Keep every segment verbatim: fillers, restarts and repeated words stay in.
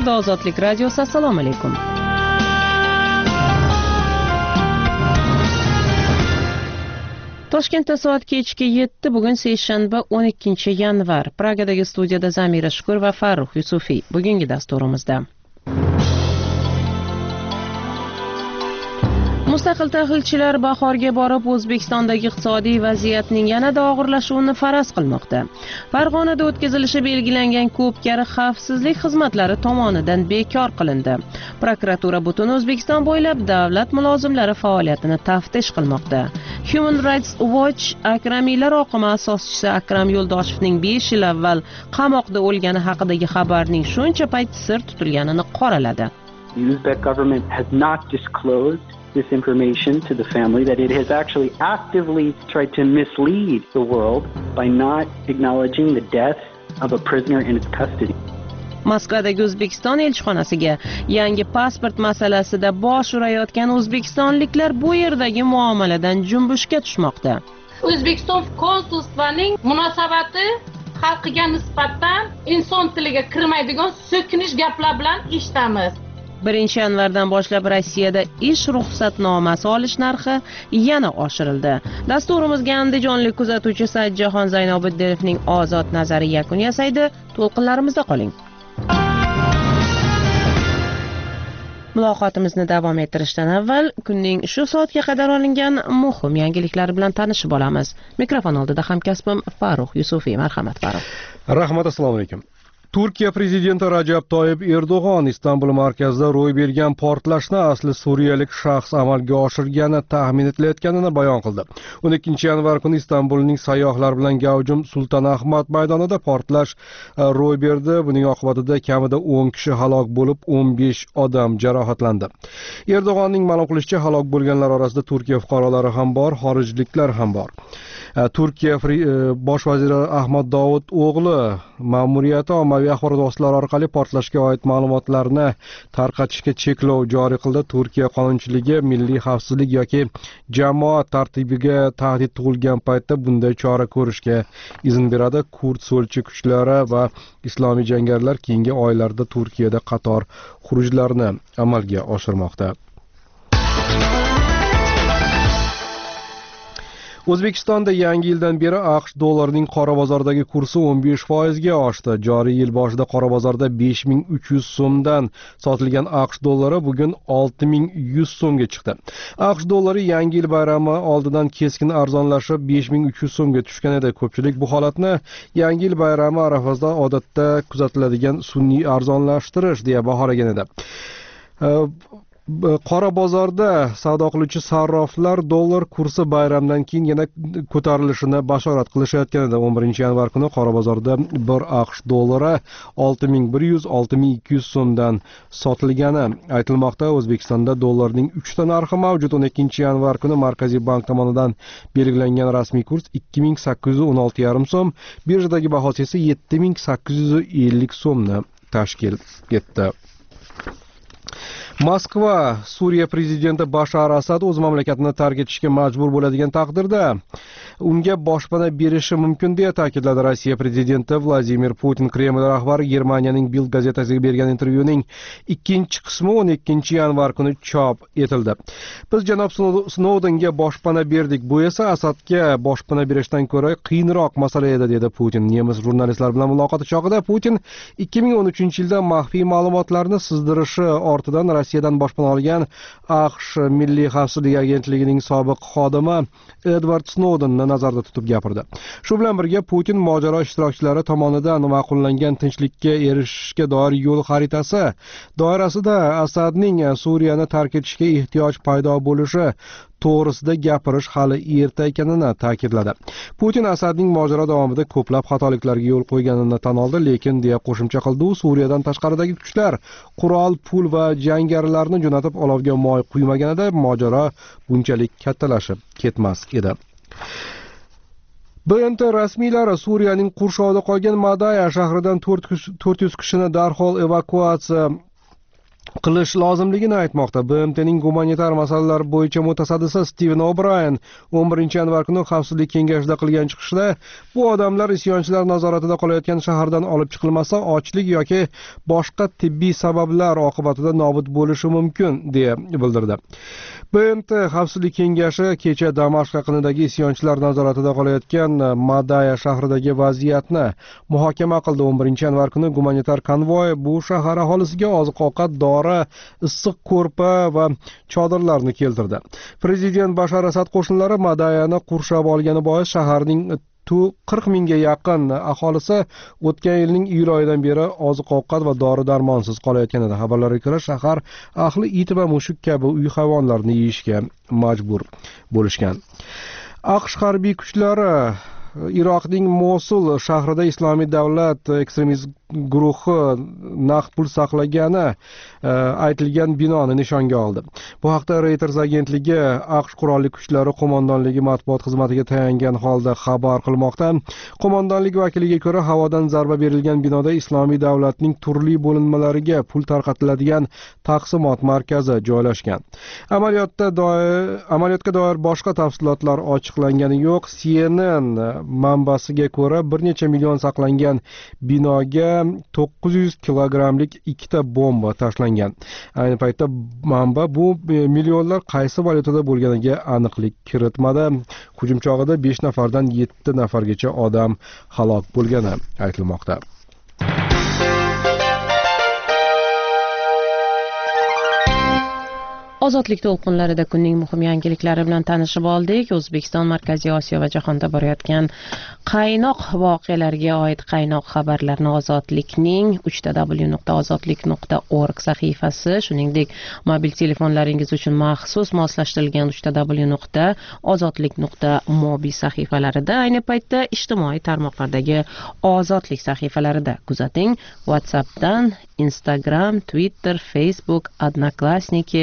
efirda Ozodlik radiosi. Assalomu alaykum. Toshkentda soat kechki yetti, bugun seshanba o'n ikkinchi yanvar. Pragadagi studiyada Zamira Shukur va Farruh Yusufiy. Bugungi dasturimizda Mustaqil tahlilchilar bahorga borib O'zbekistondagi iqtisodiy vaziyatning yanada og'irlashuvini faraz qilmoqda. Farg'onada o'tkazilishi belgilangan ko'pkari xavfsizlik xizmatlari tomonidan bekor qilindi. Prokuratura butun O'zbekiston bo'ylab davlat mulozimlari faoliyatini taftish qilmoqda. Human Rights Watch Akramiylar oqimi asoschisi Akram Yo'ldoshevning besh yil avval qamoqda o'lgani haqidagi xabarning shuncha payt sir tutilganini qoraladi. The Uzbek government has not disclosed this information to the family, that it has actually actively tried to mislead the world by not acknowledging the death of a prisoner in its custody. Moskvadagi O'zbekiston elchixonasiga yangi pasport masalasida bosh urayotgan o'zbekistonliklar bu yerdagi muomaladan junbushga tushmoqda. O'zbekiston konsulstvaning munosabati xalqiga nisbatan inson tiliga kirmaydigan so'kinish gaplar bilan eshitamiz. birinchi yanvardan boshlab Rossiyada ish ruxsatnomasi olish narxi yana oshirildi. Dasturimizga andijonlik kuzatuvchi Sajjahon Zaynobiddinovning ozod nazari yakun yasaydi. To'lqinlarimizda qoling. Muloqotimizni davom ettirishdan avval kunning shu soatga qadar olingan muhim yangiliklar bilan tanishib olamiz. Mikrofon oldida hamkasbim Farruh Yusufiy. Marhamat Farruh. Rahmat, assalomu alaykum. Turkiya prezidenti Rajab Toyyib Erdo'g'on Istanbul markazida ro'y bergan portlashni asli suriyalik shaxs amalga oshirgani taxmin etilayotganini bayon qildi. o'n ikkinchi yanvar kuni Istanbulning sayyohlar bilan gavjum Sulton Ahmad maydonida portlash ro'y berdi. Buning oqibatida kamida o'n kishi halok bo'lib, o'n besh odam jarohatlandi. Erdo'g'onning ma'lum qilishicha, halok bo'lganlar orasida Turkiya fuqarolari ham bor, xorijliklar ham bor. Turkiya bosh vaziri Ahmad Davud o'g'li ma'muriyati ommaviy axborot vositalari orqali portlashga oid ma'lumotlarni tarqatishga cheklov joriy qildi. Turkiya qonunchiligi milliy xavfsizlik yoki jamoat tartibiga tahdid tug'ilgan paytda bunday chora ko'rishga izn beradi. Kurd so'lchi kuchlari va islomiy jangarilar keyingi oylarda Turkiyada qator xurujlarni amalga oshirmoqda. O'zbekistonda yangi yildan beri AQSh dollarining qora bozordagi kursi o'n besh foizga oshdi. Joriy yil boshida qora bozorda besh ming uch yuz so'mdan sotilgan AQSh dollari bugun olti ming yuz so'mga chiqdi. AQSh dollari yangi yil bayrami oldidan keskin arzonlashib besh ming uch yuz so'mga tushgan edi. Ko'pchilik bu holatni yangi yil bayrami arafasida odatda kuzatiladigan sun'iy arzonlashtirish deya baholagan edi. Qora bozorda savdo qiluvchi sarroflar dollar kursi bayramdan keyin yana ko'tarilishini bashorat qilishayotgan edi. o'n birinchi yanvar kuni qora bozorda bir AQSh dollari olti ming bir yuz - olti ming ikki yuz so'mdan sotilgani aytilmoqda. O'zbekistonda dollarning uchta narxi mavjud. o'n ikkinchi yanvar kuni Markaziy bank tomonidan belgilangan rasmiy kurs ikki ming sakkiz yuz o'n olti yarim so'm, birjadagi bahosi esa yetti ming sakkiz yuz ellik so'mni tashkil etdi. Moskva Suriya prezidenti Bashar Asad o'z mamlakatini tark etishga majbur bo'ladigan taqdirda unga boshpana berishi mumkin deya ta'kidladi Rossiya prezidenti Vladimir Putin. Kreml rahbari Germaniyaning Bild gazetasiga bergan intervyuning ikkinchi qismi o'n ikkinchi yanvar kuni chop etildi. Biz janob Snoudenga boshpana berdik. Bu esa Asadga boshpana berishdan ko'ra qiyinroq masala edi, dedi Putin. Nemis jurnalistlar bilan muloqoti chog'ida Putin ikki ming o'n uchinchi yilda maxfiy ma'lumotlarni sizdirishi ortidan Rossiyadan boshpana olgan AQSh Milliy xavfsizlik agentligining sobiq xodimi Edward Snoudenni nazarda tutib gapirdi. Shu bilan birga Putin mojaro ishtirokchilari tomonidan ma'qullangan tinchlikka erishishga doir yo'l xaritasi doirasida Asadning Suriyani tark etishga ehtiyoj paydo bo'lishi to'g'risida gapirish hali erta ekanini ta'kidladi. Putin Asadning mojaro davomida ko'plab xatoliklarga yo'l qo'yganini tan oldi, lekin deya qo'shimcha qildi, u Suriyadan tashqaridagi kuchlar qurol, pul va jangarilarni jo'natib olovga moy quymaganida mojaro bunchalik kattalashib ketmas edi. B N T rasmiylari Suriyaning qurshovida qolgan Madaya shahridan to'rt yuz kishini darhol evakuatsiya qilish lozimligini aytmoqda. B M T'ning gumanitar masalalar bo'yicha mutasaddisi Steven O'Brien o'n birinchi yanvar kuni Xavfsizlik kengashida qilgan chiqishida bu odamlar isyonchilar nazoratida qolayotgan shahardan olib chiqilmasa, ochlik yoki boshqa tibbiy sabablar oqibatida nobud bo'lishi mumkin deya bildirdi. B M T Xavfsizlik kengashi kecha Damashq yaqinidagi isyonchilar nazoratida qolayotgan Madaya shahridagi vaziyatni muhokama qildi. o'n birinchi yanvar kuni gumanitar konvoy bu shahar aholisiga oziq-ovqat, dori, issiq ko'rpa va chodirlarni keltirdi. Prezident Bashar Asad qo'shinlari Madayani qurshab olgani bois shaharning qirq mingga yaqin aholisi o'tgan yilning iyul oyidan beri oziq-ovqat va dori-darmonsiz qolayotgan edi. Xabarlarga ko'ra, shahar ahli it va mushuk kabi uy hayvonlarini yeyishga majbur bo'lishgan. AQSh harbiy kuchlari Iroqning Mosul shahrida Islomiy davlat ekstremist guruhi naqd pul saqlagani aytilgan binoni nishonga oldi. Bu haqda Reuters agentligi AQSh qurolli kuchlari qo'mondonligi matbuot xizmatiga tayangan holda xabar qilmoqda. Qo'mondonlik vakiliga ko'ra, havodan zarba berilgan binoda Islomiy davlatning turli bo'linmalariga pul tarqatiladigan taqsimot markazi joylashgan. Amaliyotda doir amaliyotga doir boshqa tafsilotlar ochiqlangani yo'q. C N N manbasiga ko'ra, bir necha million saqlangan binoga to'qqiz yuz kilogrammlik ikkita bomba tashlangan. Ayni paytda manba bu millionlar qaysi valyutada bo'lganiga aniqlik kiritmadi. Hujum chog'ida besh nafardan yetti nafargacha odam halok bo'lgani aytilmoqda. Ozodlik to'lqinlarida kunning muhim yangiliklari bilan tanishib oldik. O'zbekiston, Markaziy Osiyo va jahonda borayotgan qaynoq voqealarga oid qaynoq xabarlarni Ozodlikning uch w nuqta ozodlik nuqta org sahifasi, shuningdek mobil telefonlaringiz uchun maxsus moslashtirilgan uch w nuqta ozodlik nuqta mobi sahifalarida, ayni paytda ijtimoiy tarmoqlardagi Ozodlik sahifalarida kuzating. WhatsAppdan, Instagram, Twitter, Facebook, Odnoklassniki,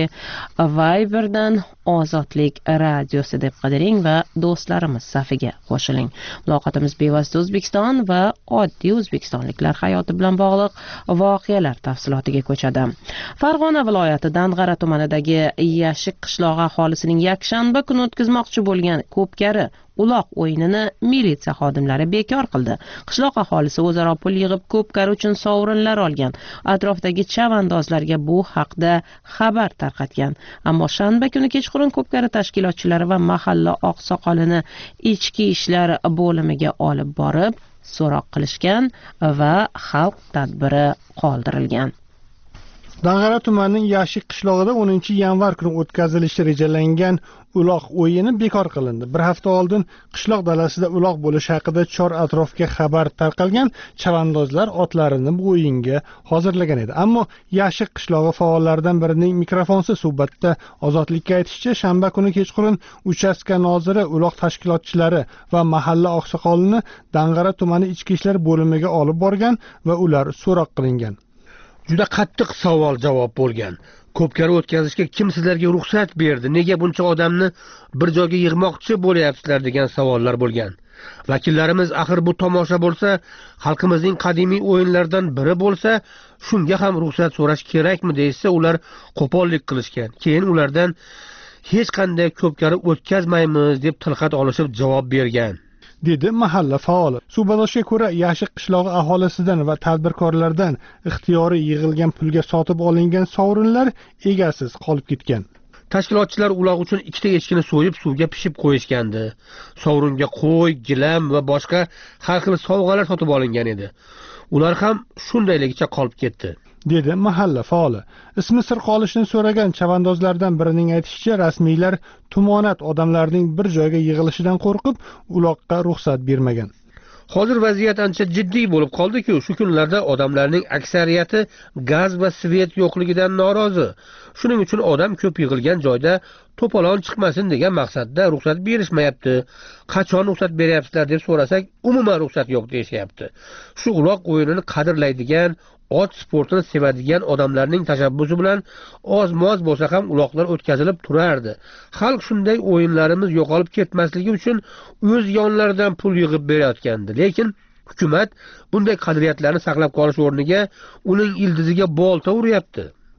Viberdan Ozodlik radiosi deb qidiring va do'stlarimiz safiga qo'shiling. Muloqotimiz bevosita O'zbekiston va oddiy o'zbekistonliklar hayoti bilan bog'liq voqealar tafsilotiga ko'chadi. Farg'ona viloyati Dang'ara tumanidagi Yashik qishlog'i aholisining yakshanba kuni o'tkazmoqchi bo'lgan ko'pkari uloq o'yinini militsiya xodimlari bekor qildi. Qishloq aholisi o'zaro pul yig'ib ko'pkari uchun sovrinlar olgan. Atrofdagi chavandozlarga bu haqda xabar tarqatgan. Ammo shanba kuni kechqurun ko'pkari tashkilotchilari va mahalla oqsoqolini ichki ishlar bo'limiga olib borib so'roq qilishgan va xalq tadbiri qoldirilgan. Dang'ara tumanining Yashik qishlog'ida o'ninchi yanvar kuni o'tkazilishi rejalangan uloq o'yini bekor qilindi. Bir hafta oldin qishloq dalasida uloq bo'lishi haqida chor atrofga xabar tarqalgan. Chavandozlar otlarini bu o'yinga hozirlagan edi. Ammo Yashik qishlog'i faollaridan birining mikrofonsiz suhbatda Ozodlikka aytishicha, shanba kuni kechqurun uchastka noziri uloq tashkilotchilari va mahalla oqsoqolini Dang'ara tumani ichki ishlar bo'limiga olib borgan va ular so'roq qilingan. Juda qattiq savol-javob bo'lgan. Ko'pkari o'tkazishga kim sizlarga ruxsat berdi? Nega buncha odamni bir joyga yig'moqchi bo'lyapsizlar degan savollar bo'lgan. Vakillarimiz axir bu tomosha bo'lsa, xalqimizning qadimiy o'yinlaridan biri bo'lsa, shunga ham ruxsat so'rash kerakmi deysa, ular qo'pollik qilishgan. Keyin ulardan hech qanday ko'pkari o'tkazmaymiz deb tilxat olishib javob bergan, dedi mahalla faoli. Suhbatdoshga ko'ra, Yashik qishlog'i aholisidan va tadbirkorlardan ixtiyoriy yig'ilgan pulga sotib olingan sovrinlar egasiz qolib ketgan. Tashkilotchilar uloq uchun ikkita echkini so'yib suvga pishib qo'yishgandi. Sovringa qo'y, gilam va boshqa har xil sovg'alar sotib olingan edi. Ular ham shundayligicha qolib ketdi, dedi mahalla faoli. Ismi sir qolishini so'ragan chavandozlardan birining aytishicha, rasmiylar tumonat odamlarning bir joyga yig'ilishidan qo'rqib, uloqqa ruxsat bermagan. Hozir vaziyat ancha jiddiy bo'lib qoldi-ku, shu kunlarda odamlarning aksariyati gaz va svet yo'qligidan norozi. Shuning uchun odam ko'p yig'ilgan joyda to'polon chiqmasin degan maqsadda ruxsat berishmayapti. Qachon ruxsat beryapsizlar deb so'rasak, umuman ruxsat yo'q deyishyapti. Shu uloq o'yinini qadrlaydigan, ot sportini sevadigan odamlarning tashabbusi bilan oz-moz bo'lsa ham uloqlar o'tkazilib turardi. Xalq shunday o'yinlarimiz yo'qolib ketmasligi uchun o'z yonlaridan pul yig'ib berayotgandi. Lekin hukumat bunday qadriyatlarni saqlab qolish o'rniga uning ildiziga bolta uryapti,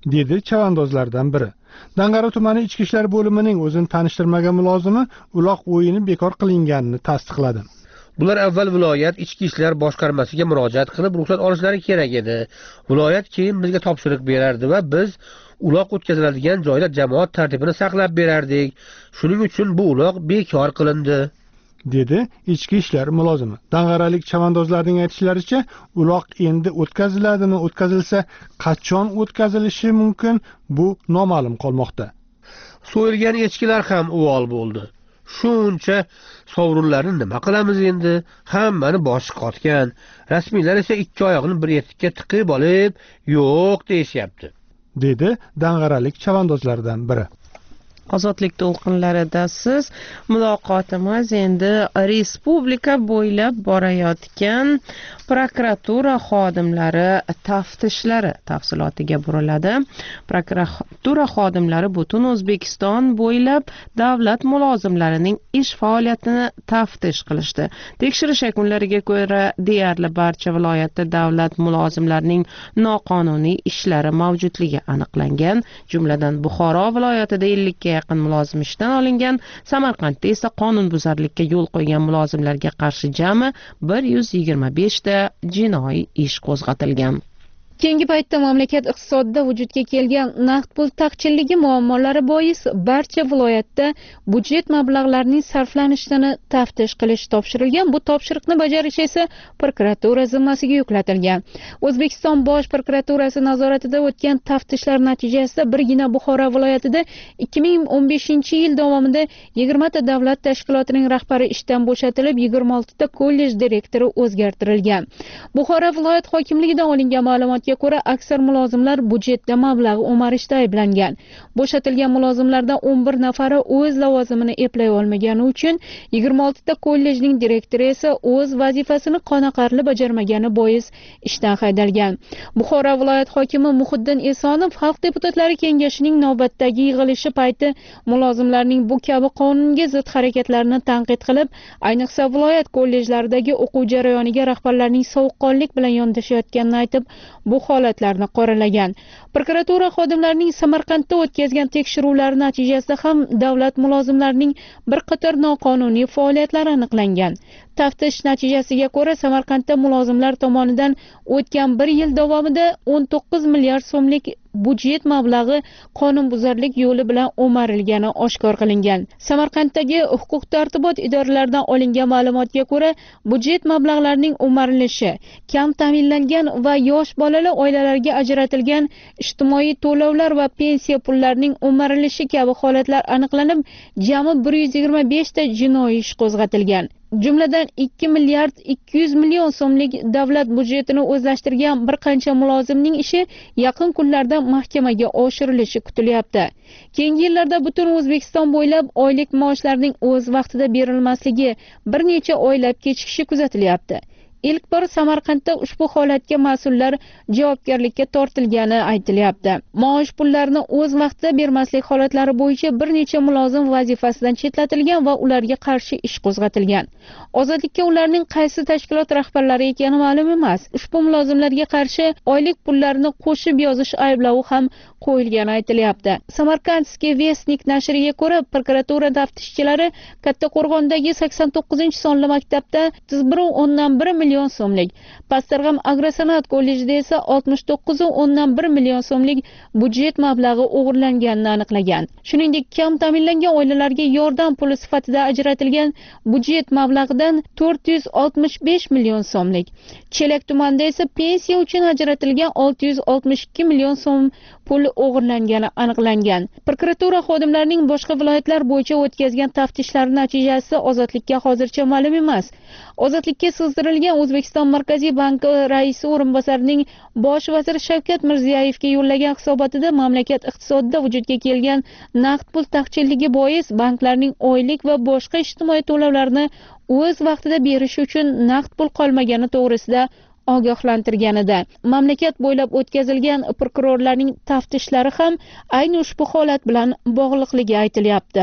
dedi chavandozlardan biri. Dang'ara tumani ichki ishlar bo'limining o'zini tanishtirmagan mulozimi uloq o'yini bekor qilinganini tasdiqladi. Bular avval viloyat ichki ishlar boshqarmasiga murojaat qilib ruxsat olishlari kerak edi. Viloyat keyin bizga topshiriq berardi va biz uloq o'tkaziladigan joyda jamoat tartibini saqlab berardik. Shuning uchun bu uloq bekor qilindi, dedi ichki ishlar mulozimi. Dang'aralik chavandozlarning aytishlaricha, uloq endi o'tkaziladimi, o'tkazilsa qachon o'tkazilishi mumkin, bu noma'lum qolmoqda. So'yilgan echkilar ham uvol bo'ldi. Shuncha sovrinlarni nima qilamiz endi? Hammani boshi qotgan. Rasmiylar esa ikki oyoqni bir etikka tiqib olib, yo'q deyishyapti, dedi dang'aralik chavandozlardan biri. Ozodlik to'lqinlarida siz muloqotimiz endi respublika bo'ylab borayotgan prokuratura xodimlari taftishlari tafsilotiga buriladi. Prokuratura xodimlari butun O'zbekiston bo'ylab davlat mulozimlarining ish faoliyatini taftish qilishdi. Tekshirish yakunlariga ko'ra, deyarli barcha viloyatda davlat mulozimlarining noqonuniy ishlari mavjudligi aniqlangan. Jumladan Buxoro viloyatida ellik ga yaqin mulozim ishdan olingan, Samarqandda esa qonunbuzarlikka yo'l qo'ygan mulozimlarga qarshi jami bir yuz yigirma besh ta jinoiy ish qo'zg'atilgan. Keyingi paytda mamlakat iqtisodida vujudga kelgan naqd pul taqchilligi muammolari bois barcha viloyatda budjet mablag'larining sarflanishini taftish qilish topshirilgan. Bu topshiriqni bajarish esa prokuratura zimmasiga yuklatilgan. O'zbekiston Bosh prokuraturasi nazoratida o'tgan taftishlar natijasida birgina Buxoro viloyatida ikki ming o'n beshinchi yil davomida yigirma ta davlat tashkilotining rahbari ishdan bo'shatilib, yigirma olti ta kollej direktori o'zgartirilgan. Buxoro viloyat hokimligidan olingan ma'lumot ko'ra aksar mulozimlar budjetda mablag' o'marishda ayblangan. Bo'shatilgan mulozimlardan o'n bir nafari o'z lavozimini eplay olmagani uchun, yigirma olti ta kollejning direktori esa o'z vazifasini qoniqarli bajarmagani bois ishdan haydalgan. Buxoro viloyat hokimi Muhiddin Esonov Xalq deputatlari kengashining navbatdagi yig'ilishi payti mulozimlarning bu kabi qonunga zid harakatlarini tanqid qilib, ayniqsa viloyat kollejlaridagi o'quv jarayoniga rahbarlarning sovuqqonlik bilan yondashayotganini aytib, bu holatlarni qoralagan. Prokuratura xodimlarining Samarqandda o'tkazgan tekshiruvlari natijasida ham davlat mulozimlarining bir qator noqonuniy faoliyatlari aniqlangan. Taftish natijasiga ko'ra, Samarqandda mulozimlar tomonidan o'tgan bir yil davomida o'n to'qqiz milliard so'mlik budjet mablag'i qonunbuzarlik yo'li bilan o'marilgani oshkor qilingan. Samarqanddagi huquq tartibot idoralaridan olingan ma'lumotga ko'ra, budjet mablag'larining o'marilishi, kam ta'minlangan va yosh bolali oilalarga ajratilgan ijtimoiy to'lovlar va pensiya pullarining o'marilishi kabi holatlar aniqlanib, jami bir yuz yigirma besh ta jinoiy ish qo'zg'atilgan. Jumladan ikki milliard ikki yuz million so'mlik davlat budjetini o'zlashtirgan bir qancha mulozimning ishi yaqin kunlarda mahkamaga oshirilishi kutilyapti. Keyingi yillarda butun O'zbekiston bo'ylab oylik maoshlarning o'z vaqtida berilmasligi, bir necha oylab kechikishi kuzatilyapti. Ilk bor Samarqandda ushbu holatga mas'ullar javobgarlikka tortilgani aytilyapti. Maosh pullarini o'z vaqtida bermaslik holatlari bo'yicha bir necha mulozim vazifasidan chetlatilgan va ularga qarshi ish qo'zg'atilgan. Ozodlikka ularning qaysi tashkilot rahbarlari ekani ma'lum emas. Ushbu mulozimlarga qarshi oylik pullarini qo'shib yozish ayblovi ham qo'yilgani aytilyapti. Samarkandskiy Vestnik nashriga ko'ra, prokuratura taftishchilari Kattaqo'rg'ondagi sakson to'qqizinchi sonli maktabda bir o'ndan bir million so'mlik, Pastarg'am Agrosan'at kollejida esa oltmish to'qqiz o'ndan bir million so'mlik budjet mablag'i o'g'irlanganini aniqlagan. Shuningdek, kam ta'minlangan oilalarga yordam puli sifatida ajratilgan budjet mablag'idan to'rt yuz oltmish besh million so'mlik, Chelak tumanida esa pensiya uchun ajratilgan olti yuz oltmish ikki million so'm pul o'g'irlangani aniqlangan. Prokuratura xodimlarining boshqa viloyatlar bo'yicha o'tkazgan taftishlari natijasi ozodlikka hozircha ma'lum emas. Ozodlikka sizdirilgan O'zbekiston Markaziy banki raisi o'rinbosarining bosh vazir Shavkat Mirziyoyevga yo'llagan hisobotida mamlakat iqtisodida vujudga kelgan naqd pul taqchilligi bois banklarning oylik va boshqa ijtimoiy to'lovlarni o'z vaqtida berish uchun naqd pul qolmagani to'g'risida ogohlantirganida. Mamlakat bo'ylab o'tkazilgan prokurorlarning taftishlari ham ayni ushbu holat bilan bog'liqligi aytilyapti.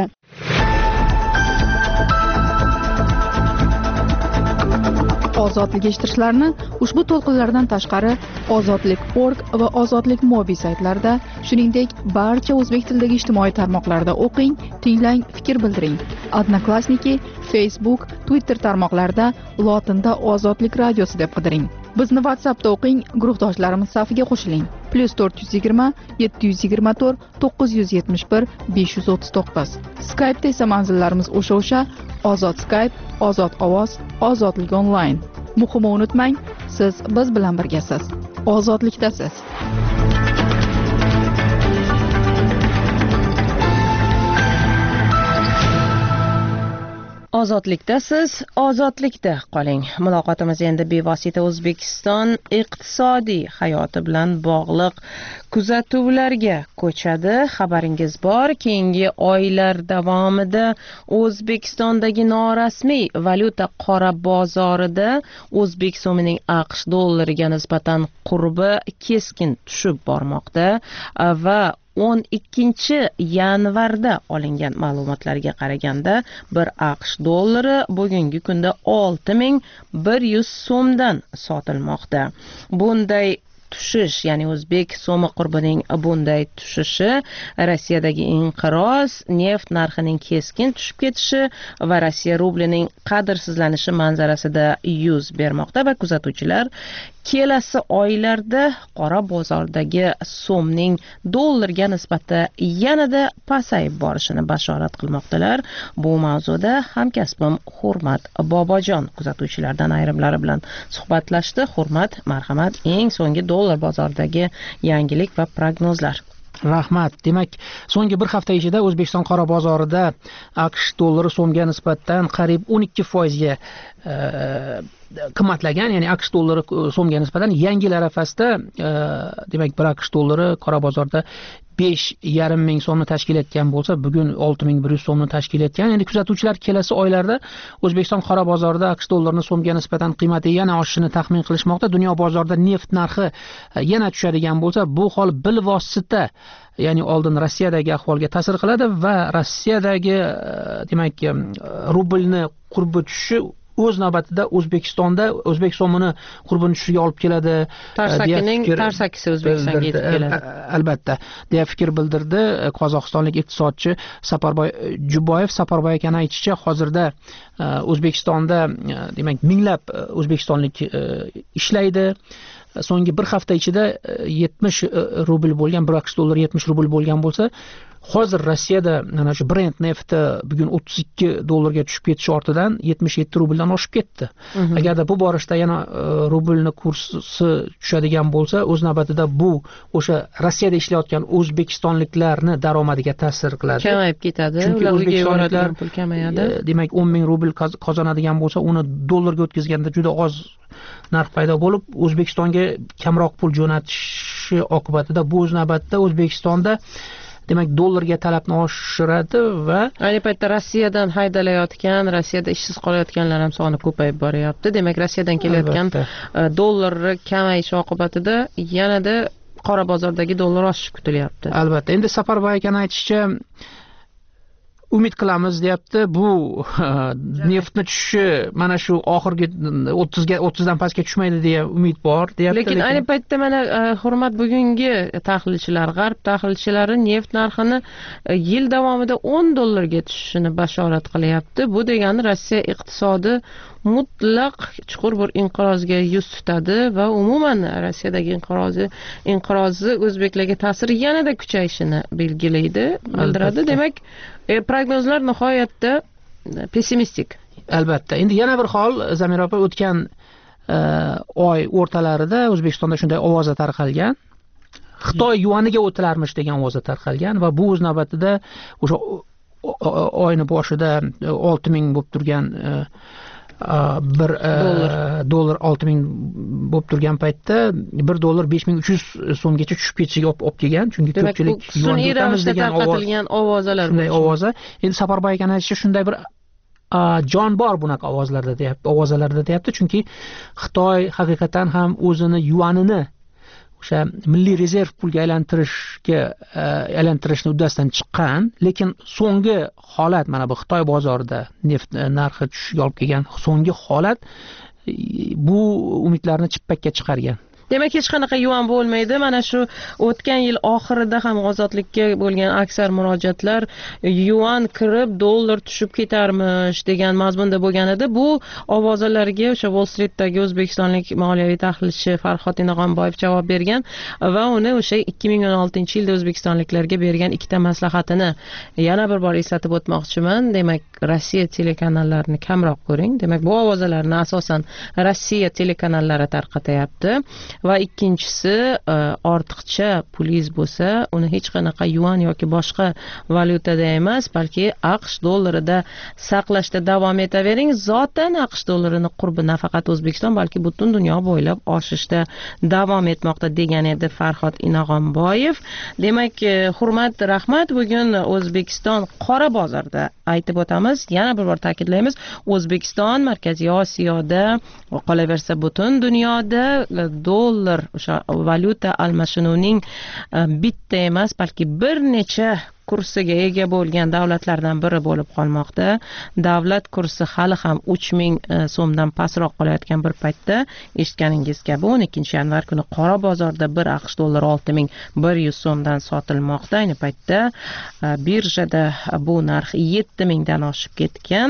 ozodlik eshittirishlarni ushbu to'lqinlardan tashqari ozodlik nokta org va ozodlik mobi saytlarida, shuningdek barcha o'zbek tilidagi ijtimoiy tarmoqlarda o'qing, tinglang, fikr bildiring. Odnoklassniki, Facebook, Twitter tarmoqlarida lotinda ozodlik radiosi deb qidiring. Bizni WhatsAppda o'qing, guruhdoshlarimiz safiga qo'shiling. plus to'rt yuz yigirma yetti yuz yigirma to'rt to'qqiz yuz yetmish bir besh yuz o'ttiz to'qqiz. Skype'da esa manzillarimiz o'sha-o'sha: Ozod Skype, Ozod ovoz, Ozodlik onlayn. Muhimi unutmang, siz biz bilan birgasiz. Ozodlikdasiz. Ozodlikdasiz, ozodlikda qoling. Muloqotimiz endi bevosita O'zbekiston iqtisodiy hayoti bilan bog'liq kuzatuvlarga ko'chadi. Xabaringiz bor, keyingi oylar davomida O'zbekistondagi norasmiy valyuta qora bozorida o'zbek so'mining AQSh dollariga nisbatan qurbi keskin tushib bormoqda va o'n ikkinchi yanvarda olingan ma'lumotlarga qaraganda bir AQSh dollari bugungi kunda olti ming bir yuz so'mdan sotilmoqda. Bunday tushish, ya'ni o'zbek so'mi qurbining bunday tushishi Rossiyadagi inqiroz, neft narxining keskin tushib ketishi va Rossiya rublining qadrsizlanishi manzarasida yuz bermoqda va kuzatuvchilar kelasi oylarda qora bozordagi so'mning dollarga nisbati yanada pasayib borishini bashorat qilmoqdalar. Bu mavzuda hamkasbim Hurmat Bobojon kuzatuvchilardan ayrimlari bilan suhbatlashdi. Hurmat, marhamat, eng so'nggi dollar bozoridagi yangilik va prognozlar. Rahmat. Demak, so'nggi bir hafta ichida O'zbekiston qora bozorida AQSh dollari so'mga nisbatan qariyb o'n ikki foizga qimmatlagan, ya'ni AQSh dollari so'mga nisbatan yangi yil arafasida demak bir AQSh dollari qora bozorda besh yarim ming so'mni tashkil etgan bo'lsa, bugun olti ming bir yuz so'mni tashkil etgan. Endi kuzatuvchilar kelasi oylarda O'zbekiston qora bozorida AQSh dollarini so'mga nisbatan qiymati yana oshishini taxmin qilishmoqda. Dunyo bozorida neft narxi yana tushadigan bo'lsa, bu hol bilvosita, ya'ni oldin Rossiyadagi ahvolga ta'sir qiladi va Rossiyadagi demak rublni qurbi tushishi o'z navbatida O'zbekistonda o'zbek so'mini qurbini tushishiga olib keladi. Tarsakining tarsakisi O'zbekistonga yetib keladi. Albatta, deya fikr bildirdi qozog'istonlik iqtisodchi Saparboy Juboyev. Saparboy aka aytishicha, hozirda O'zbekistonda demak minglab o'zbekistonlik ishlaydi. So'nggi bir hafta ichida yetmish rubl bo'lgan, bir AQSh dollari yetmish rubl bo'lgan bo'lsa, hozir Rossiyada mana shu Brent nefti bugun o'ttiz ikki dollarga tushib ketishi ortidan yetmish yetti rubldan oshib ketdi. Uh-huh. Agarda bu borishda yana uh, rublni kursi tushadigan bo'lsa, o'z navbatida bu o'sha Rossiyada ishlayotgan o'zbekistonliklarni daromadiga ta'sir qiladi. Kamayib ketadi. Chunki o'zbekistonliklar pul kamayadi. Demak, o'n ming rubl qozonadigan bo'lsa, uni dollarga o'tkazganda juda oz narx paydo bo'lib, O'zbekistonga kamroq pul jo'natishi oqibatida bu o'z navbatida O'zbekistonda demak dollarga talabni oshiradi va ayni paytda Rossiyadan haydalayotgan, Rossiyada ishsiz qolayotganlar ham soni ko'payib boryapti. Demak, Rossiyadan kelayotgan dollarni kamayishi oqibatida yanada qora bozordagi dollar oshishi kutilyapti. Albatta. Endi Saparboy akaning aytishicha, umid qilamiz deyapti, bu neftni tushishi mana shu oxirgi o'ttizga o'ttizdan pastga tushmaydi deya umid bor deyapti. Lekin ayni paytda mana Hurmat, bugungi tahlilchilar, g'arb tahlilchilari neft narxini yil davomida o'n dollarga tushishini bashorat qilyapti. Bu degani Rossiya iqtisodi mutlaq chuqur bir inqirozga yuz tutadi va umuman Rossiyadagi inqirozi inqirozi o'zbeklarga ta'siri yanada kuchayishini belgilaydi, bildiradi. Demak, e, prognozlar nihoyatda pessimistik. Albatta. Endi yana bir hol, Zamira opa, o'tgan e, oy o'rtalarida O'zbekistonda shunday ovoza tarqalgan. Xitoy yuaniga o'tilarmish degan ovoza tarqalgan va bu o'z navbatida o'sha oyning boshida olti ming bo'lib turgan e, bir dollar olti ming bo'lib turgan paytda bir dollar besh ming uch yuz so'mgacha tushib ketishiga olib kelgan. Chunki ko'pchilik sun'iy ravishda tarqatilgan ovozalar, shunday ovoza. Endi Saparboy aka aytishicha, shunday bir jon bor bunaqa ovozlarda deyapti, ovozalarda deyapti. Chunki Xitoy haqiqatan ham o'zini yuanini o'sha milliy rezerv pulga aylantirishga aylantirishni uddasidan chiqqan, lekin so'nggi holat mana bu Xitoy bozorida neft narxi tushishiga olib kelgan so'nggi holat bu umidlarni chippakka chiqargan. Demak, hech qanaqa yuan bo'lmaydi. Mana shu o'tgan yil oxirida ham ozodlikka bo'lgan aksar murojaatlar yuan kirib, dollar tushib ketarmish degan mazmunda bo'lgan edi. Bu ovozalarga o'sha Wall Street'dagi o'zbekistonlik moliyaviy tahlilchi Farhod Inog'onboyev javob bergan va uni o'sha ikki ming o'n oltinchi yilda o'zbekistonliklarga bergan ikkita maslahatini yana bir bor eslatib o'tmoqchiman. Demak, Rossiya telekanallarini kamroq ko'ring. Demak, bu ovozalarni asosan Rossiya telekanallari tarqatyapti. Va ikkinchisi, ortiqcha pulingiz bo'lsa, uni hech qanaqa yuan yoki boshqa valyutada emas, balki AQSh dollarida saqlashda davom etavering. Zotan AQSh dollarini qurbi nafaqat O'zbekiston, balki butun dunyo bo'ylab oshishda davom etmoqda degan edi Farhod Inog'onboyev. Demak, hurmat, rahmat. Bugun O'zbekiston qora bozorda aytib o'tamiz. Yana bir bor ta'kidlaymiz. O'zbekiston Markaziy Osiyoda, qolaversa butun dunyoda dollar o'sha valyuta almashinuvining bitta emas, balki bir necha kursiga ega bo'lgan davlatlardan biri bo'lib qolmoqda. Davlat kursi hali ham uch ming so'mdan pastroq qolayotgan bir paytda, eshitganingiz kabi o'n ikkinchi yanvar kuni qora bozorda bir AQSh dollari olti ming bir yuz so'mdan sotilmoqda. Ayni paytda birjada bu narx yetti mingdan oshib ketgan.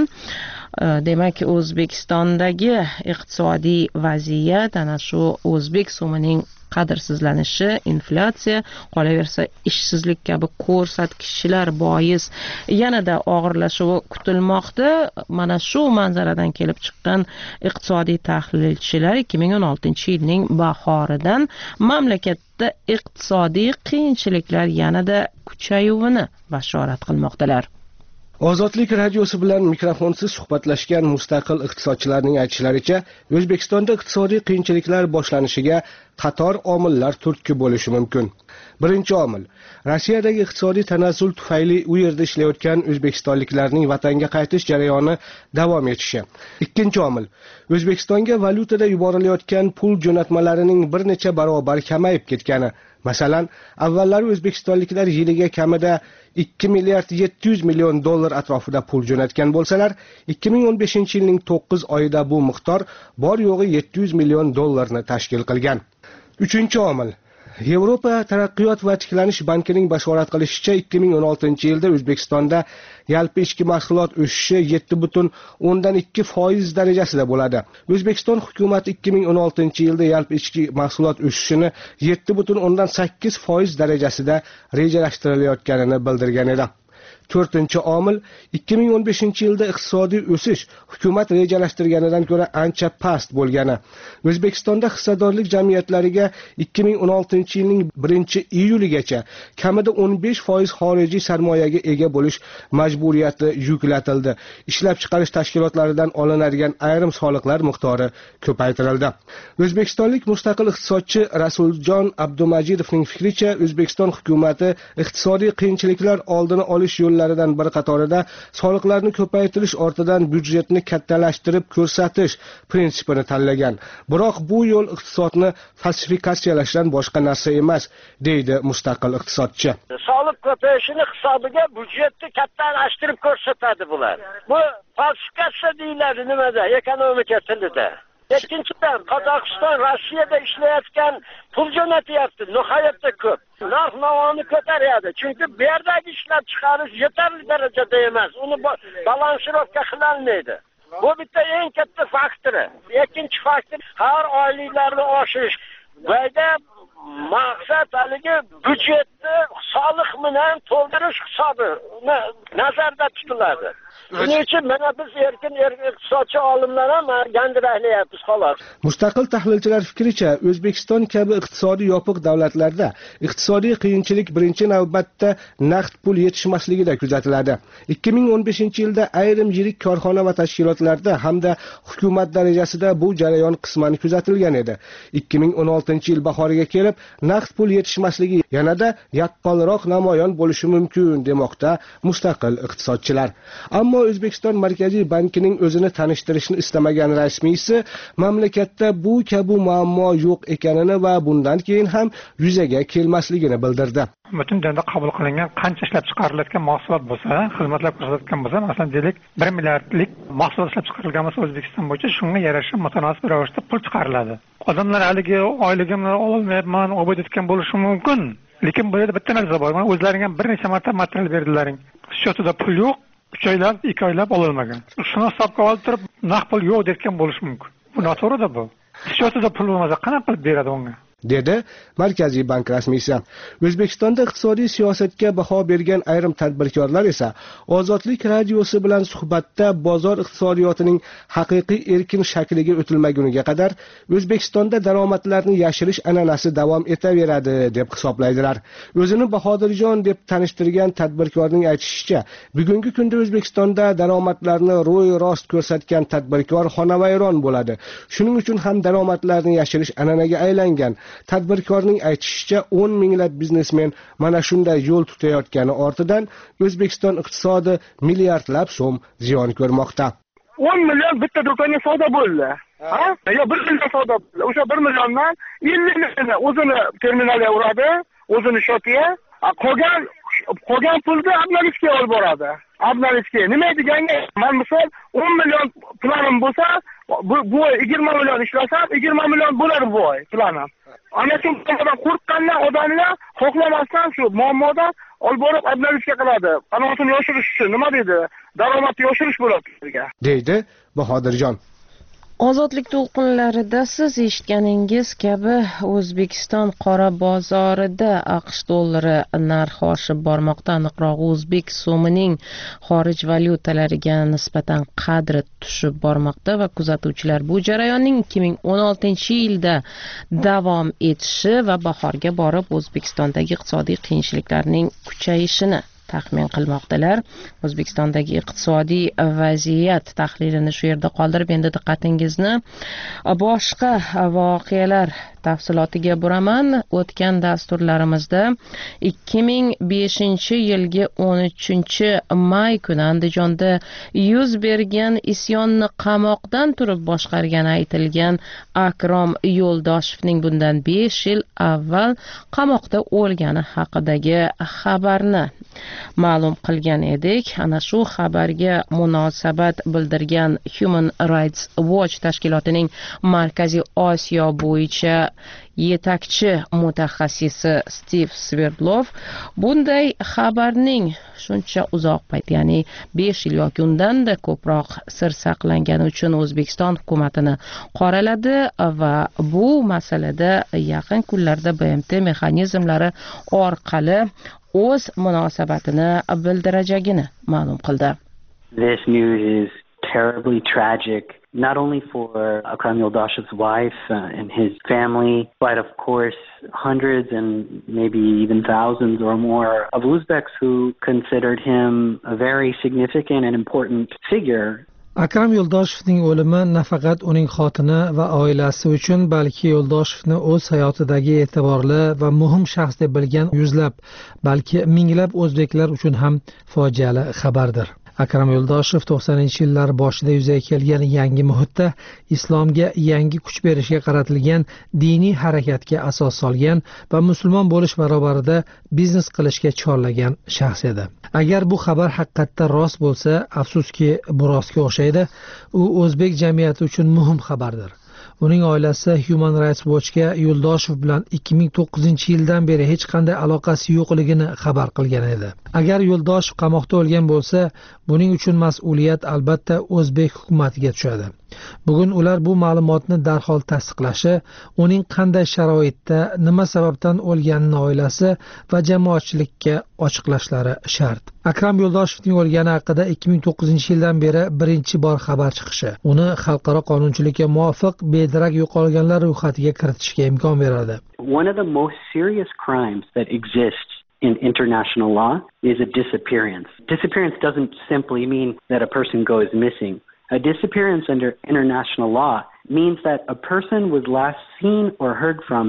Demak, O'zbekistondagi iqtisodiy vaziyat ana shu o'zbek so'mining qadrsizlanishi, inflyatsiya, qolaversa ishsizlik kabi ko'rsatkichlar bois yanada og'irlashuvi kutilmoqda. Mana shu manzaradan kelib chiqqan iqtisodiy tahlilchilar ikki ming o'n oltinchi yilning bahoridan mamlakatda iqtisodiy qiyinchiliklar yanada kuchayuvini bashorat qilmoqdalar. Ozodlik radiosi bilan mikrofonsiz suhbatlashgan mustaqil iqtisodchilarning aytishlaricha, O'zbekistonda iqtisodiy qiyinchiliklar boshlanishiga qator omillar turtki bo'lishi mumkin. Birinchi omil, Rossiyadagi iqtisodiy tanazzul tufayli u yerda ishlayotgan o'zbekistonliklarning vatanga qaytish jarayoni davom etishi. Ikkinchi omil, O'zbekistonga valyutada yuborilayotgan pul jo'natmalarining bir necha barobar kamayib ketgani. Masalan, avvallari o'zbekistonliklar yiliga kamida ikki milliard yetti yuz million dollar atrofida pul jo'natgan bo'lsalar, ikki ming o'n beshinchi yilning to'qqiz oyida bu miqdor bor yo'g'i yetti yuz million dollarni tashkil qilgan. Uchinchi omil, Yevropa taraqqiyot va tiklanish bankining bashorat qilishicha, ikki ming o'n oltinchi yilda O'zbekistonda yalpi ichki mahsulot o'sishi yetti butun o'ndan ikki foiz darajasida bo'ladi. O'zbekiston hukumati ikki ming o'n oltinchi yilda yalpi ichki mahsulot o'sishini yetti butun o'ndan sakkiz foiz darajasida rejalashtirilayotganini bildirgan edi. To'rtinchi omil, ikki ming o'n beshinchi yilda iqtisodiy o'sish hukumat rejalashtirganidan ko'ra ancha past bo'lgani. O'zbekistonda hissadorlik jamiyatlariga ikki ming o'n oltinchi yilning birinchi iyuligacha kamida o'n besh foiz xorijiy sarmoyaga ega bo'lish majburiyati yuklatildi. Ishlab chiqarish tashkilotlaridan olinadigan ayrim soliqlar miqdori ko'paytirildi. O'zbekistonlik mustaqil iqtisodchi Rasuljon Abdumajidovning fikricha, O'zbekiston hukumati iqtisodiy qiyinchiliklar oldini olish yo'llaridan bir qatorida soliqlarni ko'paytirish ortidan byudjetni kattalashtirib ko'rsatish prinsipini tanlagan. Biroq bu yo'l iqtisodni falsifikatsiyalashdan boshqa narsa emas, deydi mustaqil iqtisodchi. Soliq ko'payishini hisobiga byudjetni kattalashtirib ko'rsatadi bular. Bu falsifikatsiya deyiladi nimada? Ekonomika tilida. Ikkinchidan, Qozog'iston Rossiyada ishlayotgan pul jo'natyapti, nihoyatda ko'p. Narx-navoni ko'taryapti. Chunki bu yerdagi ishlab chiqarish yetarli darajada emas. Uni balansirovka qilolmaydi. Bu bitta eng katta faktori. Ikkinchi faktor har oyliklarni oshirish. Bayda maqsad haligi byudjetni soliq bilan to'ldirish hisobi nazarda tutiladi. Buning uchun mana biz erkin iqtisodchi olimlar ham gandirayapmiz xolos. Mustaqil tahlilchilar fikricha, O'zbekiston kabi iqtisodiy yopiq davlatlarda iqtisodiy qiyinchilik birinchi navbatda naqd pul yetishmasligida kuzatiladi. ikki ming o'n beshinchi yilda ayrim yirik korxona va tashkilotlarda hamda hukumat darajasida bu jarayon qisman kuzatilgan edi. ikki ming o'n oltinchi yil bahoriga kelib, naqd pul yetishmasligi yanada yaqqolroq namoyon bo'lishi mumkin demoqda mustaqil iqtisodchilar. ammo O'zbekiston Markaziy bankining o'zini tanishtirishni istamagan rasmiysi mamlakatda bu kabi muammo yo'q ekanini va bundan keyin ham yuzaga kelmasligini bildirdi. Butun dunyoda qabul qilingan qancha ishlab chiqarilayotgan mahsulot bo'lsa, xizmatlar ko'rsatgan bo'lsa, masalan, deylik bir milliardlik mahsulot ishlab chiqarilgan bo'lsa O'zbekiston bo'yicha shunga yarasha mutanosib ravishda pul chiqariladi. Odamlar haligi oyligimni ololmayapman, oboydatgan bo'lishi mumkin. Lekin bu yerda bitta narsa bor. Mana o'zlaring ham bir necha marta material berdilaring. Счетida pul yo'q, uch oylab, ikki oylab ololmagan. Shuni hisobga olib turib, naqd pul yo'q degan bo'lishi mumkin. Bu noto'g'ri-da bu. Счетida pul bo'lmasa qanaqa qilib beradi unga? dedi Markaziy bank rasmiysi. O'zbekistonda iqtisodiy siyosatga baho bergan ayrim tadbirkorlar esa Ozodlik radiosi bilan suhbatda bozor iqtisodiyotining haqiqiy erkin shakliga o'tilmaguniga qadar O'zbekistonda daromadlarni yashirish an'anasi davom etaveradi deb hisoblaydilar. O'zini Bahodirjon deb tanishtirgan tadbirkorning aytishicha, bugungi kunda O'zbekistonda daromadlarni ro'y rost ko'rsatgan tadbirkor xonavayron bo'ladi. Shuning uchun ham daromadlarni yashirish an'anaga aylangan. Tadbirkorning aytishicha, o'n minglab biznesmen mana shunday yo'l tutayotgani ortidan O'zbekiston iqtisodi milliardlab so'm ziyon ko'rmoqda. o'n million bitta do'konga savdo bo'ldi. Ha? Yo bir million savdo bo'ldi. O'sha bir milliondan ellik million o'zini terminalga uradi, o'zini shotiga, qolgan qolgan pulni Abnalishga olib boradi. Abnalishga nima deganga, men misol o'n million planim bo'lsa, bu bu yigirma million ishlasam, yigirma million bo'ladi bu oy planim. Ana shu bundan qo'rqqandan odamlar xohlamasdan shu muammodan olib borib Abnalishga qiladi. Qanotini yoshirish uchun nima dedi? Daromadni yoshirish bo'ladi bizga. deydi Bahodirjon. Ozodlik to'lqinlarida siz eshitganingiz kabi O'zbekiston qora bozorida AQSh dollari narxi oshib bormoqda. Aniqrog'i o'zbek so'mining xorij valyutalariga nisbatan qadri tushib bormoqda va kuzatuvchilar bu jarayonning ikki ming o'n oltinchi yilda davom etishi va bahorga borib O'zbekistondagi iqtisodiy qiyinchiliklarning kuchayishini taxmin qilmoqdalar. O'zbekistondagi iqtisodiy vaziyat tahlilini shu yerda qoldirib, endi diqqatingizni boshqa voqealar tafsilotiga buraman. O'tgan dasturlarimizda ikki ming beshinchi yilgi o'n uchinchi may kuni Andijonda yuz bergan isyonni qamoqdan turib boshqargani aytilgan Akrom Yo'ldoshevning bundan besh yil avval qamoqda o'lgani haqidagi xabarni ma'lum qilgan edik. Ana shu xabarga munosabat bildirgan Human Rights Watch tashkilotining Markaziy Osiyo bo'yicha yetakchi mutaxassisi Steve Sverdlov bunday xabarning shuncha uzoq payt, ya'ni besh yil yoki undan-da ko'proq sir saqlangani uchun O'zbekiston hukumatini qoraladi va bu masalada yaqin kunlarda B M T mexanizmlari orqali o'z munosabatini bildirajagini ma'lum qildi. This news is terribly tragic, not only for Akram Yo'ldoshev's wife uh, and his family, but of course hundreds and maybe even thousands or more of Uzbeks who considered him a very significant and important figure. Akram Yo'ldoshevning o'limi nafaqat uning xotini va oilasi uchun, balki Yo'ldoshevni o'z hayotidagi e'tiborli va muhim shaxs deb bilgan yuzlab, balki minglab o'zbeklar uchun ham fojiali xabardir. Akram Yo'ldoshev to'qsoninchi yillar boshida yuzaga kelgan yangi muhitda islomga yangi kuch berishga qaratilgan diniy harakatga asos solgan va musulmon bo'lish barobarida biznes qilishga chorlagan shaxs edi. Agar bu xabar haqiqatda rost bo'lsa, afsuski bu rostga o'xshaydi, u o'zbek jamiyati uchun muhim xabardir. Uning oilasi Human Rights Watch'ga Yo'ldoshev bilan ikki ming to'qqizinchi yildan beri hech qanday aloqasi yo'qligini xabar qilgan edi. Agar Yo'ldoshev qamoqda o'lgan bo'lsa, buning uchun mas'uliyat albatta o'zbek hukumatiga tushadi. Bugun ular bu ma'lumotni darhol tasdiqlashi, uning qanday sharoitda, nima sababdan o'lganini oilasi va jamoatchilikka ochiqlashlari shart. Akram Yo'ldoshevning o'lgani haqida ikki ming to'qqizinchi yildan beri birinchi bor xabar chiqishi uni xalqaro qonunchilikka muvofiq bedarak yo'qolganlar ro'yxatiga kiritishga imkon beradi. One of the most serious crimes that exists in international law is a disappearance. Disappearance doesn't simply mean that a person goes missing. A disappearance under international law means that a person was last seen or heard from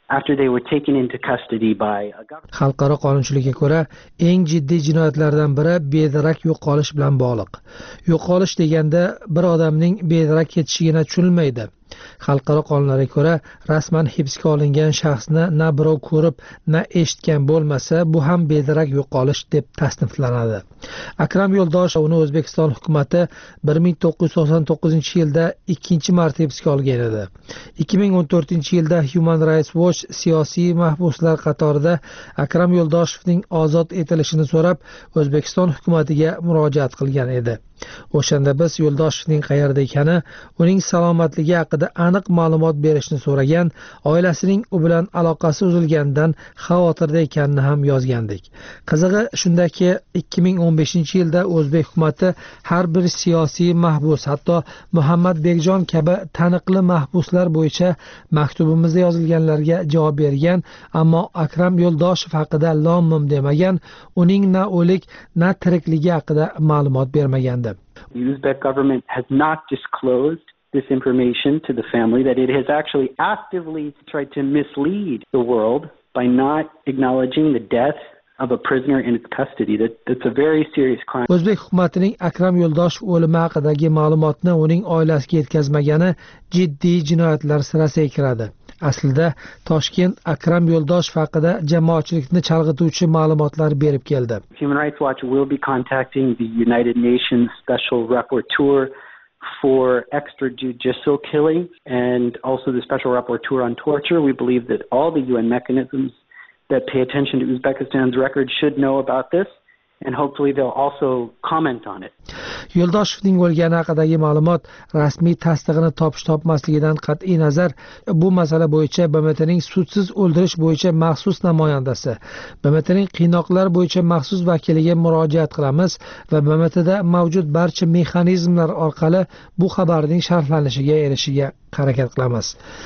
after they were taken into custody by a government. Xalqaro qonunchilikka ko'ra eng jiddiy jinoyatlardan biri bedarak yo'qolish bilan bog'liq. Yo'qolish deganda bir odamning bedarak ketishigina tushunilmaydi. Xalqaro qonunlarga ko'ra rasman hibsga olingan shaxsni na birov ko'rib, na eshitgan bo'lmasa, bu ham bedarak yo'qolish deb tasniflanadi. Akram Yo'ldoshev uni O'zbekiston hukumatı bir ming to'qqiz yuz to'qson to'qqizinchi yilda ikkinchi marta hibsga olgan edi. ikki ming o'n to'rtinchi yilda Human Rights Watch siyosiy mahbuslar qatorida Akram Yo'ldoshevning ozod etilishini so'rab O'zbekiston hukumatiga murojaat qilgan edi. O'shanda biz Yo'ldoshevning qayerda ekani, uning salomatligi haqida aniq ma'lumot berishni so'ragan, oilasining u bilan aloqasi uzilganidan xavotirda ekanini ham yozgandik. Qizig'i shundaki, ikki ming o'n beshinchi yilda O'zbek hukumatı har bir siyosiy mahbus, hatto Muhammad Bekjon kabi taniqli mahbuslar bo'yicha maktubimizda yozilganlarga javob bergan, ammo Akram Yo'ldoshev haqida lom-mim demagan, uning na o'lik, na tirikligi haqida ma'lumot bermagandi. The Uzbek government has not disclosed this information to the family, that it has actually actively tried to mislead the world by not acknowledging the death of a prisoner in its custody. That, that's a very serious crime. O'zbek hukumatining Akram Yo'ldoshev o'limi haqidagi ma'lumotni uning oilasiga yetkazmagani jiddiy jinoyatlar sirasiga kiradi. Aslida Toshkent Akram Yo'ldoshev haqida jamoatchilikni chalg'ituvchi ma'lumotlar berib keldi. Human Rights Watch will be contacting the United Nations Special Rapporteur for extrajudicial killing and also the Special Rapporteur on torture. We believe that all the U N mechanisms that pay attention to Uzbekistan's record should know about this, and hopefully they'll also comment on it. Yo'ldoshevning o'lgani haqidagi ma'lumot rasmiy tasdig'ini topish topmasligidan qat'iy nazar, bu masala bo'yicha B M T'ning sudsiz o'ldirish bo'yicha maxsus namoyandasi, B M T'ning qiynoqlar bo'yicha maxsus vakiliga murojaat qilamiz va B M T'da mavjud barcha mexanizmlar orqali bu xabarning sharhlanishiga erishiga harakat qilamiz.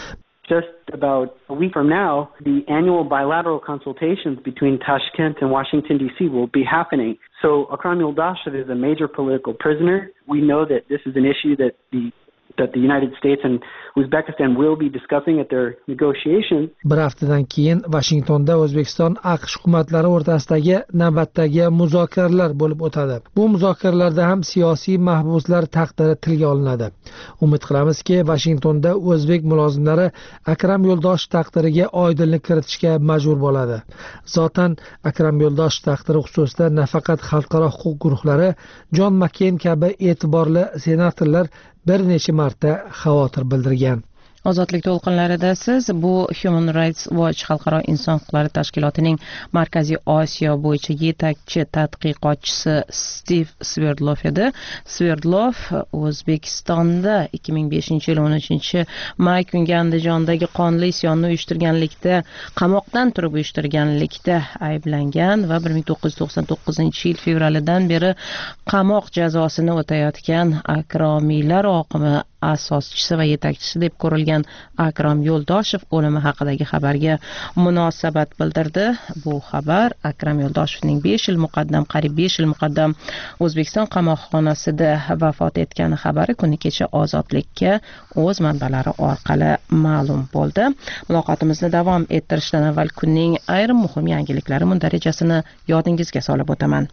Just about a week from now, the annual bilateral consultations between Tashkent and Washington, D C will be happening. So Akram Yo'ldoshev is a major political prisoner. We know that this is an issue that the that the United States and Uzbekistan will be discussing at their negotiations. Bir haftadan keyin Washingtonda O'zbekiston AQSh hukumatlari o'rtasidagi navbatdagi muzokaralar bo'lib o'tadi. Bu muzokaralarda ham siyosiy mahbuslar taqdiri tilga olinadi. Umid qilamizki, Washingtonda o'zbek mulozimlari Akram Yo'ldoshev taqdiriga oydinlik kiritishga majbur bo'ladi. Zotan Akram Yo'ldoshev taqdiri xususida nafaqat xalqaro huquq guruhlari, Jon Makeyn kabi e'tiborli senatorlar bir necha marta xavotir bildirgan. Ozodlik to'lqinlarida siz bu Human Rights Watch xalqaro inson huquqlari tashkilotining Markaziy Osiyo bo'yicha yetakchi tadqiqotchisi Steve Sverdlov edi. Sverdlov O'zbekistonda ikki ming beshinchi yil o'n uchinchi may kungi Andijondagi qonli isyonni uyushtirganlikda, qamoqdan turib uyushtirganlikda ayblangan va bir ming to'qqiz yuz to'qson to'qqizinchi yil fevralidan beri qamoq jazosini o'tayotgan akromiylar oqimi asoschisi va yetakchisi deb ko'rilgan Akram Yo'ldoshev o'limi haqidagi xabarga munosabat bildirdi. Bu xabar Akram Yo'ldoshevning besh yil muqaddam, qariyb besh yil muqaddam O'zbekiston qamoqxonasida vafot etgani xabari kuni kecha Ozodlikka o'z manbalari orqali ma'lum bo'ldi. Muloqotimizni davom ettirishdan avval kunning ayrim muhim yangiliklari mundarajasini yodingizga solib o'taman.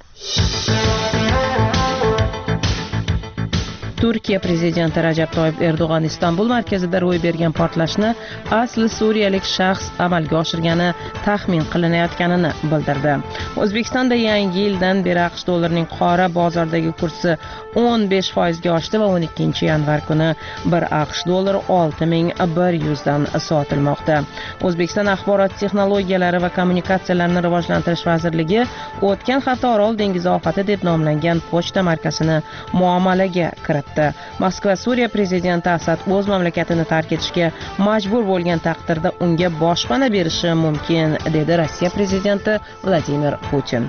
Turkiya prezidenti Rajab Toyyib Erdo'g'an Istanbul markazida ro'y bergan portlashni asli suriyalik shaxs amalga oshirgani taxmin qilinayotganini bildirdi. O'zbekistonda yangi yildan beri AQSh dollarining qora bozordagi kursi o'n besh foizga oshdi va o'n ikkinchi yanvar kuni bir AQSh dollari olti ming bir yuz dan sotilmoqda. O'zbekiston axborot texnologiyalari va kommunikatsiyalarni rivojlantirish vazirligi o'tgan hafta Orol dengizi ofati deb nomlangan pochta markasini muomalaga kiritdi. Moskva Suriya prezidenti Asad o'z mamlakatini tark etishga majbur bo'lgan taqdirda unga boshpana berishi mumkin, dedi Rossiya prezidenti Vladimir Putin.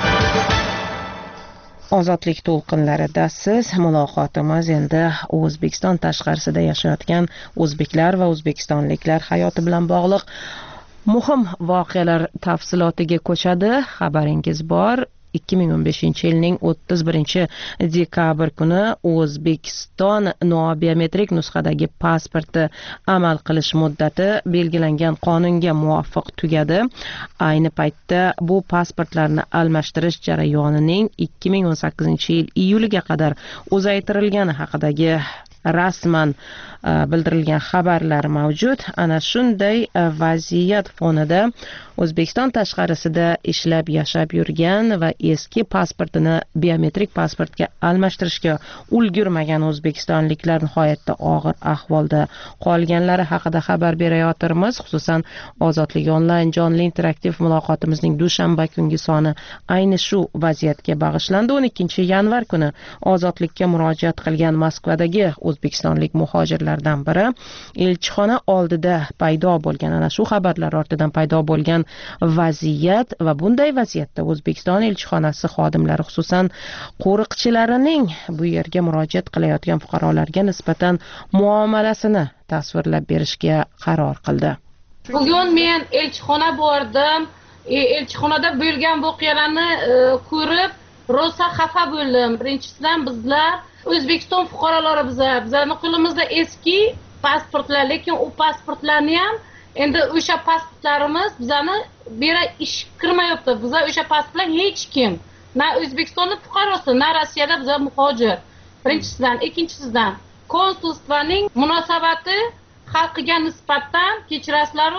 Ozodlik to'lqinlarida siz muloqotimiz endi O'zbekiston tashqarisida yashayotgan o'zbeklar va o'zbekistonliklar hayoti bilan bog'liq muhim voqealar tafsilotiga ko'chadi. Xabaringiz bor. ikki ming o'n beshinchi yilning o'ttiz birinchi dekabr kuni O'zbekiston nobiometrik nusxadagi pasporti amal qilish muddati belgilangan qonunga muvofiq tugadi. Ayni paytda bu pasportlarni almashtirish jarayonining ikki ming o'n sakkizinchi yil iyuliga qadar uzaytirilgani haqidagi rasman bildirilgan xabarlar mavjud. Ana shunday vaziyat fonida O'zbekiston tashqarisida ishlab yashab yurgan va eski pasportini biometrik pasportga almashtirishga ulgurmagan o'zbekistonliklar nihoyatda og'ir ahvolda qolganlari haqida xabar berayotirmiz. Xususan Ozodlik onlayn jonli interaktiv muloqotimizning dushanba kungi soni ayni shu vaziyatga bag'ishlandi. o'n ikkinchi yanvar kuni Ozodlikka murojaat qilgan Moskvadagi o'zbekistonlik muhojirlardan biri elchixona oldida paydo bo'lgan ana shu xabarlar ortidan paydo bo'lgan vaziyat va bunday vaziyatda O'zbekiston elchixonasi xodimlari xususan qo'riqchilarining bu yerga murojaat qilayotgan fuqarolarga nisbatan muomalasini tasvirlab berishga qaror qildi. Bugun men elchixona bordim. Elchixonada bo'lgan voqealarni ko'rib rosa xafa bo'ldim. Birinchisidan bizlar O'zbekiston fuqarolari bizlar, bizlarning qo'limizda eski pasportlar, lekin u pasportlarni ham endi o'sha pasportlarimiz bizani bera ish kirmayapti. Bizlar o'sha pasportlar hech kim, na O'zbekistonning fuqarosi, na Rossiyada bizlar muhojir. Birinchisidan, ikkinchisidan konsulstvaning munosabati xalqiga nisbatan kechirasizlar-ku,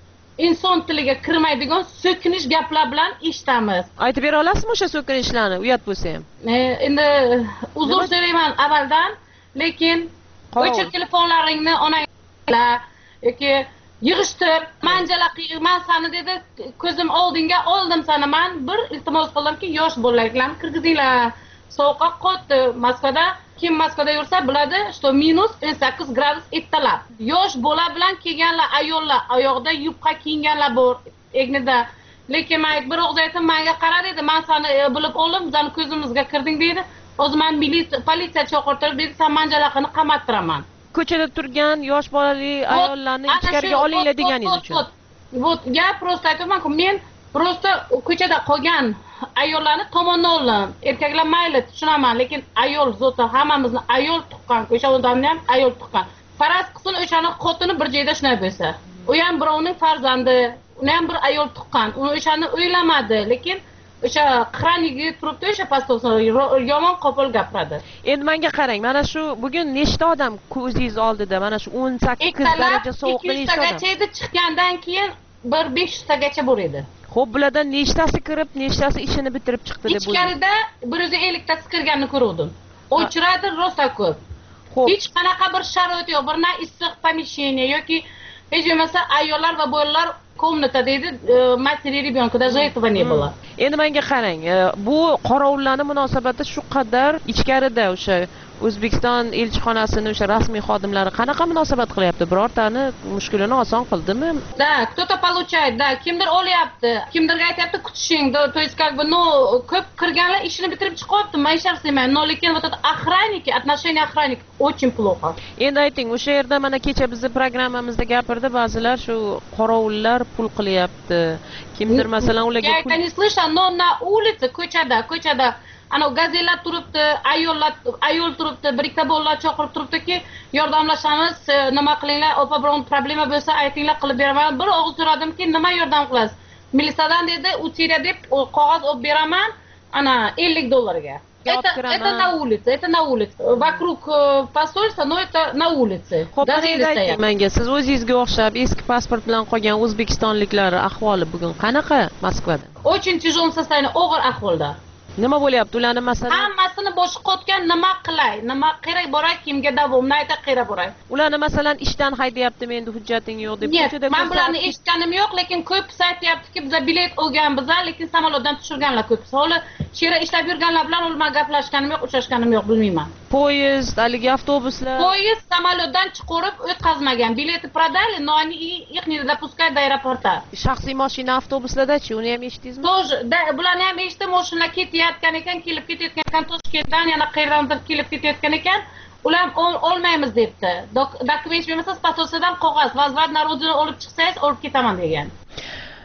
inson tiliga kirmaydigan so'kinish gaplar bilan eshitamiz. Aytib bera olasizmi o'sha so'kinishlarni, uyat bo'lsa ham? Endi uzr so'rayman avvaldan, lekin o'chir telefonlaringni onanglar yoki yig'ishtir, manjala qiyman sani dedi, ko'zim oldinga oldim sani. Men bir iltimos qildimki, yosh bolalarni kirgizinglar. Sovuqqa qotdi. Moskvada kim Moskvada yursa biladi, что minus o'n sakkiz gradus ertalab. Yosh bola bilan kelganlar, ayollar, oyoqda yubqa kiyganlar bor egnida. Lekin men bir og'iz aytdim, menga qara dedi, men seni bilib oldim, bizning ko'zimizga kirding dedi. O'zi men politsiya chaqirtirib dedi, sen manjalaqini qamattiraman. Ko'chada turgan yosh bolali ayollarni ichkariga olinglar deganingiz uchun. Вот я просто aytayapman-ku, men просто ko'chada qolgan ayollarni tomonni oldim. Erkaklar mayli tushunaman, lekin ayol zoti hammamizni ayol tuqqan, o'sha odamni ham ayol tuqqan. Faraz qilsin o'shani xotini bir joyda shunday bo'lsa, u ham birovning farzandi, uni ham bir ayol tuqqan. Uni o'shani o'ylamadi, lekin o'sha qiraniga turibdi, o'sha pastosini yomon qo'pol gapiradi. Endi menga qarang, mana shu bugun nechta odam ko'zingiz oldida, mana shu o'n sakkiz daraja sovuqda nechta odam? ikki yuz tagacha chiqqandan keyin bir besh yuz tagacha bor edi. Xo'p, bulardan nechtasi kirib, nechtasi ishini bitirib chiqdi deb o'ylaysiz? Ichkarida bir yuz ellik tasi kirganini ko'rdim. O'chiradi rosa ko'p. Hech qanaqa bir sharoit yo'q, bir na issiq помещение yoki hech bo'lmasa ayollar va bolalar komnata deydi, materi ребёнка даже этого не было. Endi menga qarang, bu qorovullarning munosabati shu qadar ichkarida o'sha O'zbekiston elchixonasining o'sha rasmiy xodimlari qanaqa munosabat qilyapti? Birortani mushkulini oson qildimi? Da, кто-то получает, да, kimdir olyapti, kimdirga aytayapti kutishing, то есть как бы, ну, ko'p kirganlar ishini bitirib chiqyapti, men ish qilmayman, но lekin вот это охранники, отношение охранник очень плохо. Endi ayting, o'sha yerda mana kecha bizning programmamizda gapirdi ba'zilar, shu qorovullar pul qilyapti. Kimdir masalan ularga pul. Я не слышала, но на улице, ko'chada, ko'chada ana gazetlar turibdi, ayollar ayol turibdi, bir ikkita bolalar chaqirib turibdiki, yordamlashamiz, nima qilinglar, opa biron problema bo'lsa aytinglar, qilib beraman. Bir og'iz so'radimki, nima yordam qilasiz? Militsiyadan dedi, uchiga deb qog'oz olib beraman, ana ellik dollarga. Это, это на улице, это на улице. Вокруг посольства, но это на улице. Ayting menga, siz o'zingizga o'xshab eski pasport bilan qolgan o'zbekistonliklar ahvoli bugun qanaqa Moskvada? Очень тяжелом состоянии, og'ir ahvolda. Nima bo'lyapti ularni masalan? Hammasini boshi qotgan, nima qilay? Nima kerak boray, kimga davomni ayta kerak boray? Ularni masalan ishdan haydayaptimi, endi hujjating yo'q deb ko'chada. Men bularni eshitganim yo'q, lekin ko'pisi aytayaptiki, biz bilet olgan bizlar, lekin samolyotdan tushirganlar ko'pisi. Hali shera ishlab yurganlar bilan ulma gaplashganim yo'q, uchrashganim yo'q, bilmayman. Poyezd, haligi avtobuslar. Poyezd samolyotdan chiqarib o'tkazmagan. Bileti продали, но они их не допускают до аэропорта. Shaxsiy mashina avtobuslarda-chi, uni ham eshitdingizmi? Тоже, bularni ham eshitdim, mashina ketayotgan ekan, kelib ketayotgan ekan, Toshkentdan yana qayerdandir kelib ketayotgan ekan. Ular olmaymiz debdi. Dokument bermasa, pasportdan qog'oz, vazirlar narodini olib chiqsangiz, olib ketaman degan.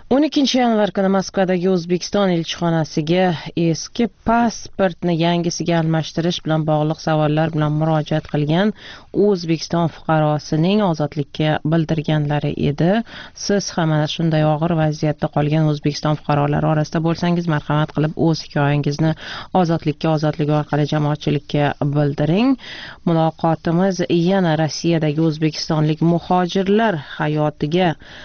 o'n ikkinchi yanvar kuni Moskvadagi O'zbekiston elchixonasiga eski pasportni yangisiga almashtirish bilan bog'liq savollar bilan murojaat qilgan O'zbekiston fuqarosining ozodlikka bildirganlari edi. Siz ham mana shunday og'ir vaziyatda qolgan O'zbekiston fuqarolari orasida bo'lsangiz, marhamat qilib o'z hikoyangizni ozodlikka ozodlik orqali jamoatchilikka bildiring. Muloqotimiz yana Rossiyadagi o'zbekistonlik muhojirlar hayotiga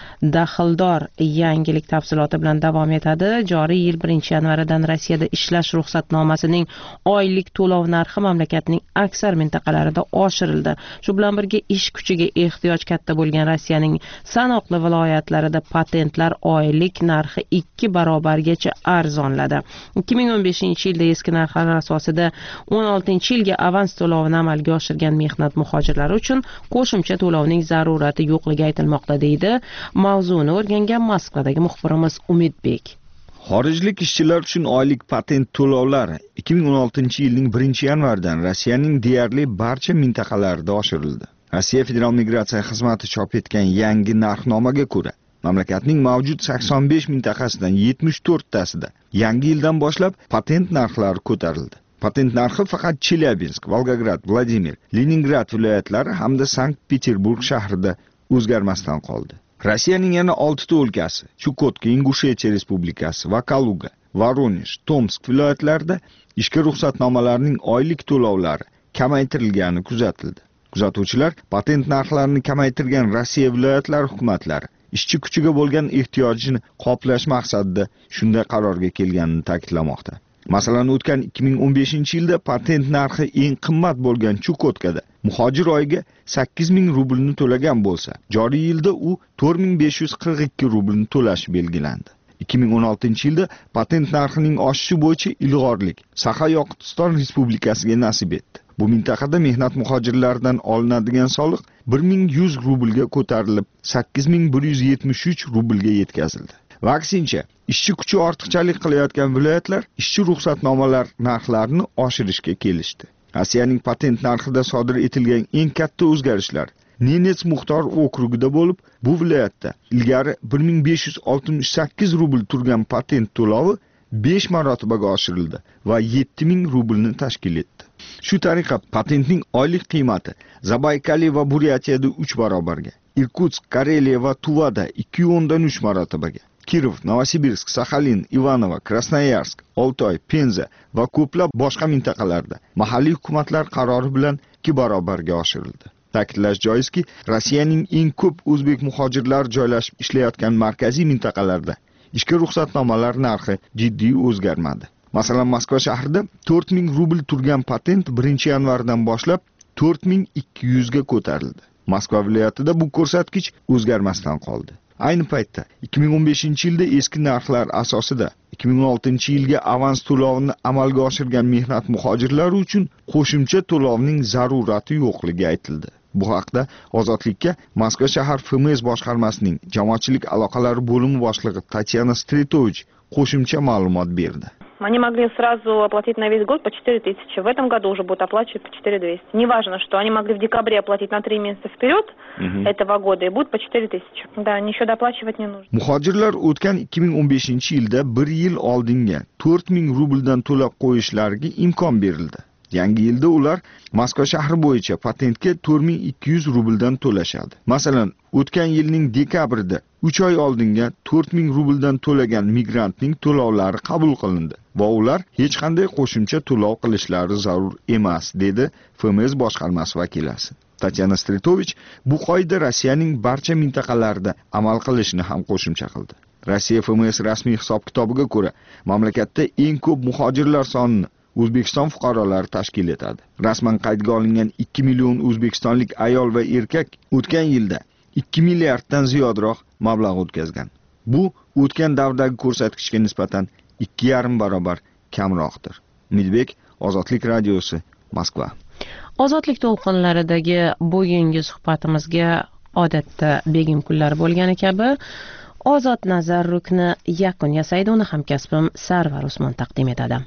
daxldor yangilik tafsiloti bilan davom etadi. Joriy yil birinchi yanvaridan Rossiyada ishlash ruxsatnomasining oylik to'lov narxi mamlakatning aksar mintaqalarida oshirildi. Shu bilan birga ish kuchiga ehtiyoj katta bo'lgan Rossiyaning sanoqli viloyatlarida patentlar oylik narxi ikki barobargacha arzonladi. ikki ming o'n beshinchi yilda eski narxlar asosida o'n oltinchi yilga avans to'lovini amalga oshirgan mehnat muhojirlari uchun qo'shimcha to'lovning zarurati yo'qligi aytilmoqda, deydi mavzuni o'rgangan Moskvadagi muxbirimiz Umidbek. Xorijlik ishchilar uchun oylik patent to'lovlari ikki ming o'n oltinchi yilning birinchi yanvaridan Rossiyaning deyarli barcha mintaqalarida oshirildi. Rossiya Federal migratsiya xizmati chop etgan yangi narxnomaga ko'ra, mamlakatning mavjud sakson besh mintaqasidan yetmish to'rttasida yangi yildan boshlab patent narxlari ko'tarildi. Patent narxi faqat Chelyabinsk, Volgograd, Vladimir, Leningrad viloyatlari hamda Sankt-Peterburg shahrida o'zgarmasdan qoldi. Rossiyaning yana oltita o'lkasi, Chukotka, Ingushetiya Respublikasi va Kaluga, Voronezh, Tomsk viloyatlarida ishga ruxsatnomalarning oylik to'lovlari kamaytirilgani kuzatildi. Kuzatuvchilar patent narxlarini kamaytirgan Rossiya viloyatlari hukumatlari ishchi kuchiga bo'lgan ehtiyojini qoplash maqsadida shunday qarorga kelganini ta'kidlamoqda. Masalan, o'tgan ikki ming o'n beshinchi yilda patent narxi eng qimmat bo'lgan Chukotkada muhojir oyiga sakkiz ming rublni to'lagan bo'lsa, joriy yilda u to'rt ming besh yuz qirq ikki rublni to'lashi belgilandi. ikki ming o'n oltinchi yilda patent narxining oshishi bo'yicha ilg'orlik Saxa-Yoqutiston Respublikasiga nasib etdi. Bu mintaqada mehnat muhojirlaridan olinadigan soliq bir ming yuz rublga ko'tarilib, sakkiz ming bir yuz yetmish uch rublga yetkazildi. Vaksincha, ishchi kuchi ortiqchalik qilayotgan viloyatlar ishchi ruxsatnomalar narxlarini oshirishga kelishdi. Rossiyaning patent narxida sodir etilgan eng katta o'zgarishlar Nenets muxtor okrugida bo'lib, bu viloyatda ilgari bir ming besh yuz oltmish sakkiz rubl turgan patent to'lovi besh marotabaga oshirildi va yetti ming rublni tashkil etdi. Shu tariqa patentning oylik qiymati Zabaykali va Buryatiyada uch barobarga, Irkutsk, Kareliya va Tuvada ikki o'ndan uch marotabaga, Kirov, Novosibirsk, Saxalin, Ivanovo, Krasnoyarsk, Oltoy, Penza va ko'plab boshqa mintaqalarda mahalliy hukumatlar qarori bilan ikki barobarga oshirildi. Ta'kidlash joizki, Rossiyaning eng ko'p o'zbek muhojirlar joylashib ishlayotgan markaziy mintaqalarda ishga ruxsatnomalar narxi jiddiy o'zgarmadi. Masalan, Moskva shahrida to'rt ming rubl turgan patent birinchi yanvardan boshlab to'rt ming ikki yuz ga ko'tarildi. Moskva viloyatida bu ko'rsatkich o'zgarmasdan qoldi. Ayni paytda ikki ming o'n beshinchi yilda eski narxlar asosida ikki ming o'n oltinchi yilga avans to'lovini amalga oshirgan mehnat muhojirlari uchun qo'shimcha to'lovning zarurati yo'qligi aytildi. Bu haqda Ozodlikka Moskva shahar F M S boshqarmasining jamoatchilik aloqalari bo'limi boshlig'i Tatyana Stretovich qo'shimcha ma'lumot berdi. Они могли сразу оплатить на весь год по четыре тысячи. В этом году уже будут оплачивать по четыре тысячи двести. Неважно, что они могли в декабре оплатить на три месяца вперед угу. этого года и будут по четыре тысячи. Да, ничего доплачивать не нужно. Muhojirlar o'tgan ikki ming o'n beshinchi yilda bir yil oldinga to'rt ming rubldan to'lab qo'yishlariga imkon berildi. Yangi yilda ular Moskva shahri bo'yicha patentga to'rt ming ikki yuz rubldan to'lashadi. Masalan, o'tgan yilning dekabrida uch oy oldinga to'rt ming rubldan to'lagan migrantning to'lovlari qabul qilindi va ular hech qanday qo'shimcha to'lov qilishlari zarur emas, dedi F M S boshqarmasi vakilasi. Tatyana Stretovich bu qoida Rossiyaning barcha mintaqalarida amal qilishini ham qo'shimcha qildi. Rossiya F M S rasmiy hisob-kitobiga ko'ra, mamlakatda eng ko'p muhojirlar sonini O'zbekiston fuqarolari tashkil etadi. Rasman qaydga olingan ikki million o'zbekistonlik ayol va erkak o'tgan yilda ikki milliarddan ziyodroq mablag' o'tkazgan. Bu o'tgan davrdagi ko'rsatkichga nisbatan ikki yarim barobar kamroqdir. Umidbek, Ozodlik radiosi, Moskva. Ozodlik to'lqinlaridagi bugungi suhbatimizga odatda begim kunlari bo'lgani kabi Ozod nazar rukni yakun yasaydi. Uni hamkasbim Sarvar Usmon taqdim etadi.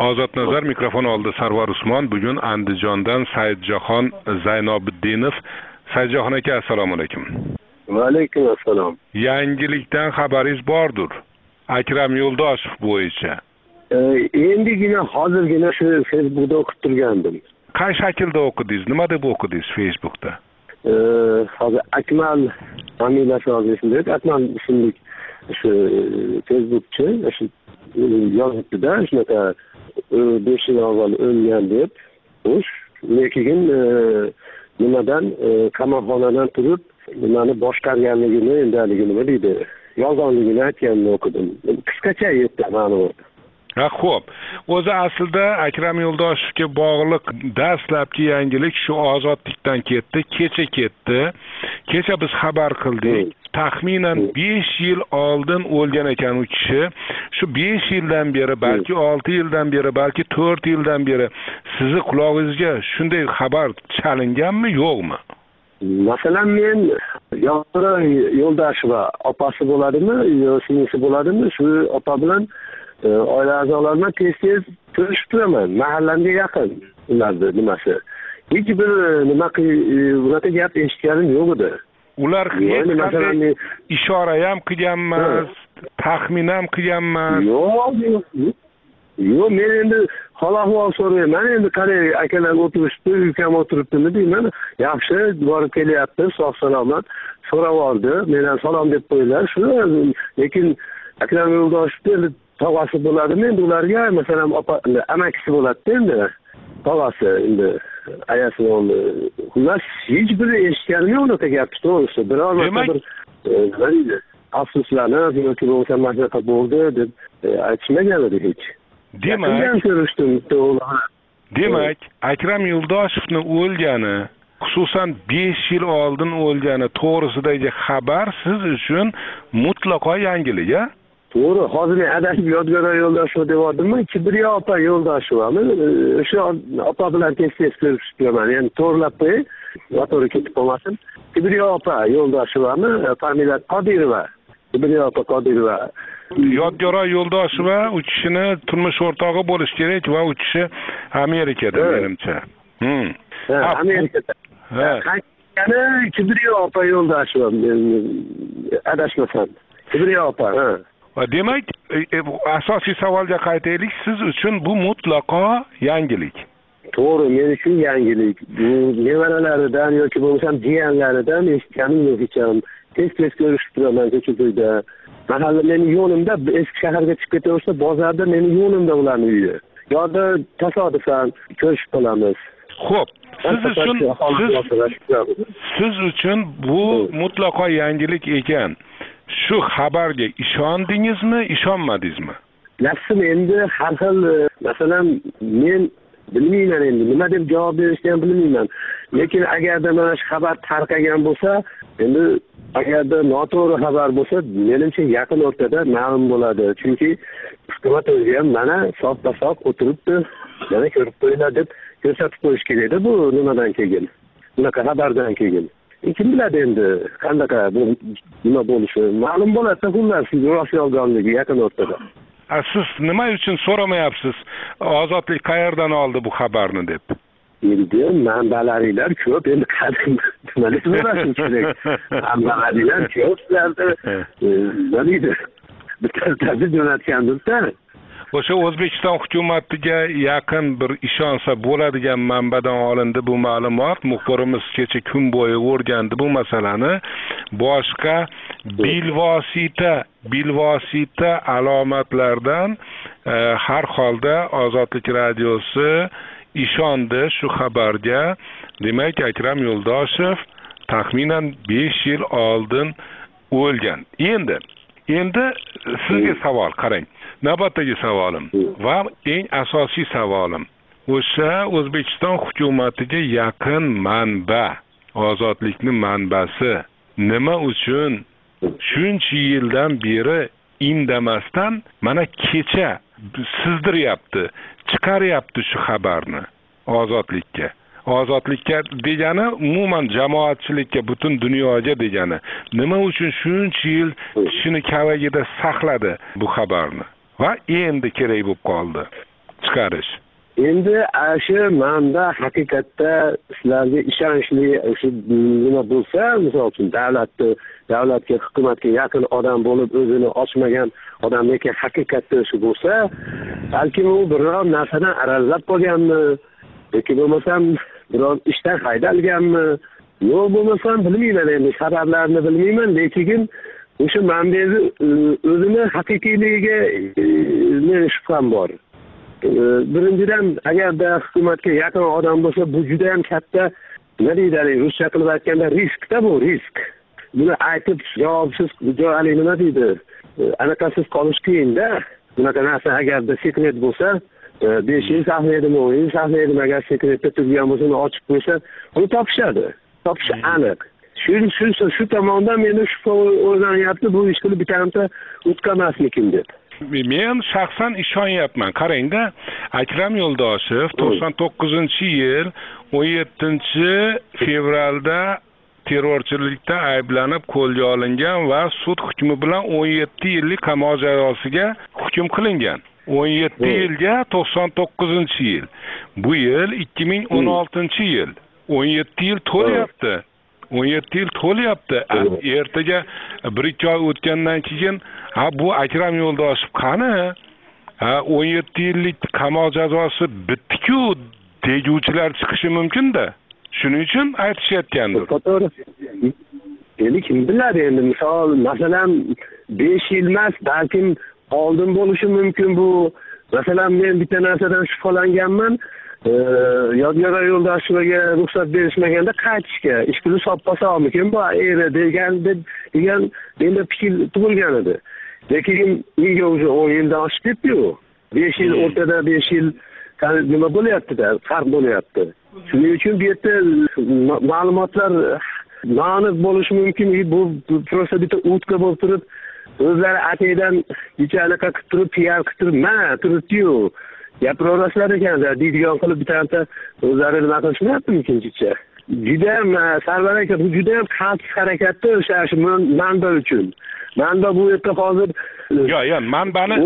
Ozod Nazar mikrofon oldi. Sarvar Usmon. Bugun Andijondan Saidjahon Zaynobiddinov. Saidjahon aka, assalomu alaykum. Va alaykum assalom. Yangilikdan xabaringiz bordir. Akram Yo'ldoshev bo'yicha. Endigina hozirgina shu Facebookda o'qib turgandim. Qay shaklda o'qidingiz? Nima deb o'qidingiz Facebookda? Hozir Akmal familiyasi yozishdi. Akmal ismli shu Facebookchi shu yozibdi-da, shunaqa besh yil avval o'lgan deb. Xo'sh, lekin nimadan qamoqxonadan turib nimani boshqarganligini, endaligini nima deydi, yolg'onligini aytganini o'qidim. Qisqacha aytdi ma'lumot. Ha, xo'p. O'zi aslida Akram Yo'ldoshevga bog'liq dastlabki yangilik shu ozodlikdan ketdi, kecha ketdi. Kecha biz xabar qildik. Taxminan besh yil oldin o'lgan ekan u kishi. Shu besh yildan beri, balki olti yildan beri, balki to'rt yildan beri sizni qulog'ingizga shunday xabar chalinganmi, yo'qmi? Masalan, men Yo'ldora Yo'ldosheva opasi bo'ladimi, yo singlisi bo'ladimi, shu opa bilan oila a'zolarim tez-tez ko'rishib turaman. Mahallamga yaqin ularni nimasi. Hech bir nima bunaqa gap eshitganim yo'q edi. Ular hech qanday ishora ham qilganmas, taxmin ham qilganmas. Yo'q, yo'q. Yo'q, men endi hol-ahvol so'rayman. Endi qarang, akalar o'tirishdi, ukam o'tiribdimi deyman. Yaxshi, borib kelyapti, sog' salomat. So'rab oldi, mendan salom deb qo'ydilar. Shu, lekin Akram Yo'ldoshev tog'asi bo'ladimi endi ularga, masalan, opa amakisi bo'ladi endi. Tog'asi endi ayasini oldi. Xullas, hech bir eshitganim yo'q unaqa gapni to'g'risi. Biror marta bir nima deydi, afsuslanib yoki bo'lmasa mashaqqat bo'ldi deb aytishmagan edi hech. Demak, demak, Akram Yo'ldoshevni o'lgani, xususan besh yil oldin o'lgani to'g'risidagi xabar siz uchun mutlaqo yangilik, a? To'g'ri, hozir men adashib Yodgor Yo'ldoshev deyapman, Kibriyo opa Yo'ldoshevami? O'sha opa bilan tez-tez ko'rishib turaman. Ya'ni to'g'rilab qo'ying, noto'g'ri ketib qolmasin. Kibriyo opa Yo'ldoshevami? Familiya Qodirova. Kibriyo opa Qodirova. Yodgor Yo'ldosheva u kishini turmush o'rtog'i bo'lish kerak va u kishi Amerikada, menimcha. Hmm. Ha, Amerikada. Ha. Qani Kibriyo opa Yo'ldosheva, adashmasam. Kibriyo opa, ha. Demak, asosiy savolga qaytaylik, siz uchun bu mutlaqo yangilik. To'g'ri, men uchun yangilik. Bu nevaralaridan yoki bo'lmasam jiyanlaridan eshitganim yo'q hech ham. Tez-tez ko'rishib turaman ko'cha-ko'yda. Mahalla mening yo'limda, eski shaharga chiqib ketaversa, bozorda mening yo'limda ularning uyi. Yo'da tasodifan ko'rishib qolamiz. Xo'p, siz uchun siz, siz uchun bu mutlaqo yangilik ekan. Shu xabarga ishondingizmi, ishonmadingizmi? Nafsim endi har xil, masalan, men bilmayman endi nima deb javob berishni ham bilmayman. Lekin agarda mana shu xabar tarqagan bo'lsa, endi agarda noto'g'ri xabar bo'lsa, menimcha yaqin o'rtada ma'lum bo'ladi. Chunki hukumat o'zi ham mana sof-sof o'tiribdi, mana ko'rib qo'yinglar deb ko'rsatib qo'yish kerak-da bu nimadan keyin. Bunaqa xabardan keyin. Kim biladi endi qanaqa bu nima bo'lishi? Ma'lum bo'ladi, xullas, rossiya olganligi yaqin o'rtada. Siz nima uchun so'ramayapsiz? Ozodlik qayerdan oldi bu xabarni deb? Endi manbalaringlar ko'p, endi qadim nima deb so'rashim kerak. Manbalaringlar ko'p, sizlarda nima deydi? Bitta jo'natgandim-da. O'sha O'zbekiston hukumatiga yaqin bir ishonsa bo'ladigan manbadan olindi bu ma'lumot. Muxbirimiz kecha kun bo'yi o'rgandi bu masalani. Boshqa bilvosita, bilvosita alomatlardan e, har holda Ozodlik radiosi ishondi shu xabarga. Demak, Akram Yo'ldoshev taxminan besh yil oldin o'lgan. Endi Endi sizga savol, qarang. Navbatdagi savolim va eng asosiy savolim. O'sha O'zbekiston hukumatiga yaqin manba, ozodlikni manbasi nima uchun shuncha yildan beri indamasdan mana kecha sizdiryapti, chiqaryapti shu xabarni ozodlikka. Ozodlikka degani umuman jamoatchilikka, butun dunyoga degani. Nima uchun shuncha yil kishini kavagida saqladi bu xabarni? Va endi kerak bo'lib qoldi. chiqarish. Endi shu manda haqiqatda sizlarga ishonchli shu nima bo'lsa, misol uchun davlatni davlatga hukumatga yaqin odam bo'lib o'zini ochmagan odamniki haqiqatda shu bo'lsa, balki u biror narsadan arazlab qolganmi yoki bo'lmasam biror ishdan haydalganmi, yo'q bo'lmasam bilmayman, endi sabablarini bilmayman, lekin o'sha manbani o'zini haqiqiyligiga shubham bor. Birinchidan, agarda hukumatga yaqin odam bo'lsa, bu juda ham katta, nima deydi, ruscha qilib aytganda riskda bu risk. Buni aytib javobsiz jo'ali nima deydi, anaqasiz qolish qiyin-da. Bunaqa narsa agarda sekret bo'lsa, besh yil saqlaydimi, o'n yil saqlaydimi, agar sekretda turgan bo'lsa, uni ochib qo'ysa, uni topishadi. Topishi aniq. Shu shu shu tomondan meni shubha o'ylanyapti, bu ish qilib bitamta o'tkamaslikim deb. Men shaxsan ishonyapman. Qarangda, Akram Yo'ldoshev to'qson to'qqizinchi yil o'n yettinchi fevralda terrorchilikda ayblanib qo'lga olingan va sud hukmi bilan o'n yetti yillik qamoq jazosiga hukm qilingan. o'n yetti yilga to'qson to'qqizinchi yil. Bu yil ikki ming o'n oltinchi yil. o'n yetti yil to'layapti. o'n yetti yil to'layapti. Ertaga bir ikki oy o'tgandan keyin ha bu Akram Yo'ldoshev qani? Ha o'n yetti yillik qamoq jazosi bitdi-ku deguvchilar chiqishi mumkin-da. Shuning uchun aytishayotgandir. To'g'ri. Endi kim biladi, endi misol, masalan, besh yil emas, balkim oldin bo'lishi mumkin bu. Masalan, men bitta narsadan shubhalanganman. Yodgor Yo'ldoshevaga ruxsat berishmaganda qaytishga, ish qilib soppasammikin bu eri degan degan menda fikr tug'ilgan edi. Lekin menga o'zi o'n yildan oshib ketdi-ku. besh yil o'rtada besh yil nima bo'lyapti-da, farq bo'lyapti. Shuning uchun bu yerda ma'lumotlar noaniq bo'lishi mumkin. Bu prosta bitta o'tka bo'lib turib, o'zlari ataydan kecha anaqa qilib turib, piar qilib turib, mana turibdi-yu. Gapiraverasizlar ekan-da, deydigan qilib bitta o'zlari nima qilishmayaptimi ikkinchicha? Juda ham Sarvar aka, bu juda ham xavfsiz harakatda o'sha shu manba uchun. Manba bu yerda hozir Yo'q, yo'q, manbani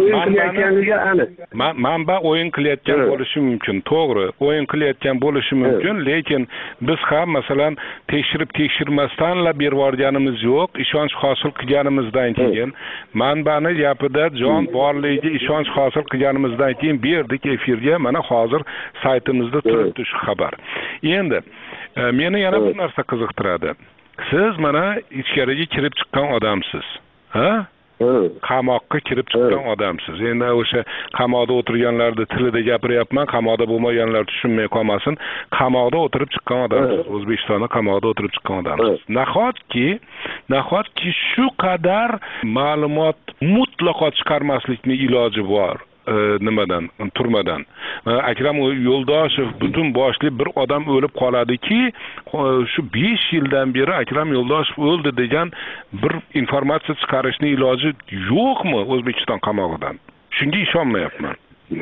manbani manba o'yin qilayotgan bo'lishi mumkin, to'g'ri. O'yin qilayotgan bo'lishi mumkin, lekin biz ham masalan tekshirib tekshirmasdanla berib yuborganimiz yo'q. Ishonch hosil qilganimizdan keyin manbani gapida jon borligiga ishonch hosil qilganimizdan keyin berdik efirga. Mana hozir saytimizda turibdi shu xabar. Endi meni yana bir narsa qiziqtiradi. Siz mana ichkariga kirib chiqqan odamsiz. Ha? Qamoqqa kirib chiqqan odamsiz. Endi o'sha qamoqda o'tirganlarni tilida gapiryapman, qamoqda bo'lmaganlar tushunmay qolmasin. Qamoqda o'tirib chiqqan odamsiz. O'zbekistonda qamoqda o'tirib chiqqan odamsiz. Nahotki, nahotki shu qadar ma'lumot mutlaqo chiqarmaslikning iloji bor. Nimadan, turmadan. Akram Yo'ldoshev butun boshli bir odam o'lib qoladiki, shu besh yildan beri Akram Yo'ldoshev o'ldi degan bir informatsiya chiqarishning iloji yo'qmi O'zbekiston qamog'idan? Shunga ishonmayapman.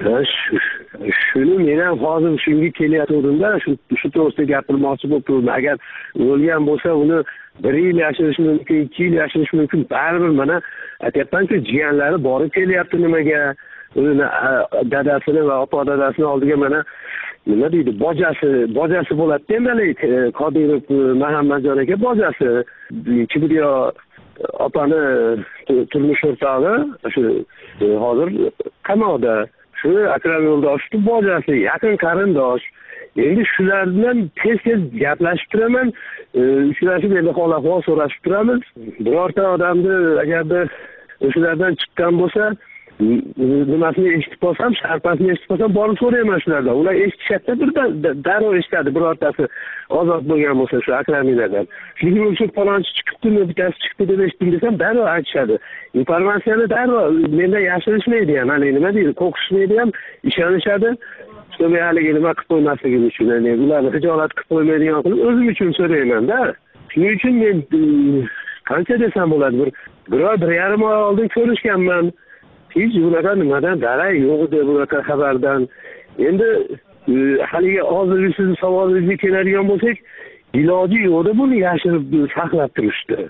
Shuni men ham hozir shunga kelyaptimda, shu shu to'g'risida gapirmoqchi bo'lib turdim. Agar o'lgan bo'lsa, uni bir yil yashirish mumkin, ikki yil yashirish mumkin. Baribir mana aytyapman-ku, jiyanlari borib kelyapti nimaga? O'zini dadasini va opa dadasini oldiga mana nima deydi, bojasi, bojasi bo'ladi demalik, Qodirov Muhammadjon aka bojasi. Kibriyo opani turmush o'rtog'i shu hozir qamoqda. Shu Akram Yo'ldoshevning bojasi, yaqin qarindosh. Endi shular bilan tez-tez gaplashib turaman, uchrashib endi hol-ahvol so'rashib turamiz. Birorta odamni agarda o'shalardan chiqqan bo'lsa, nimasini eshitib qolsam, sharpasini eshitib qolsam, borib so'rayman shulardan. Ular eshitishadi, birdan darrov eshitadi, birortasi ozod bo'lgan bo'lsa shu Akraminadan. Shuning uchun falonchi chiqibdimi, bittasi chiqdi deb eshitdim desam, darrov aytishadi. Informatsiyani darrov mendan yashirishmaydi ham, hali nima deydi, qo'rqishmaydi ham, ishonishadi. Shunday haligi nima qilib qo'ymasligim uchun, ya'ni ularni hijolat qilib qo'ymaydigan qilib o'zim uchun so'rayman-da. Shuning uchun men qancha desam bo'ladi, bir biror bir yarim oy oldin ko'rishganman. Hech bunaqa nimadan darak yo'q edi, bunaqa xabardan. Endi haligi hozirgi sizni savolingizga keladigan bo'lsak, iloji yo'qda buni yashirib saqlab turishdi.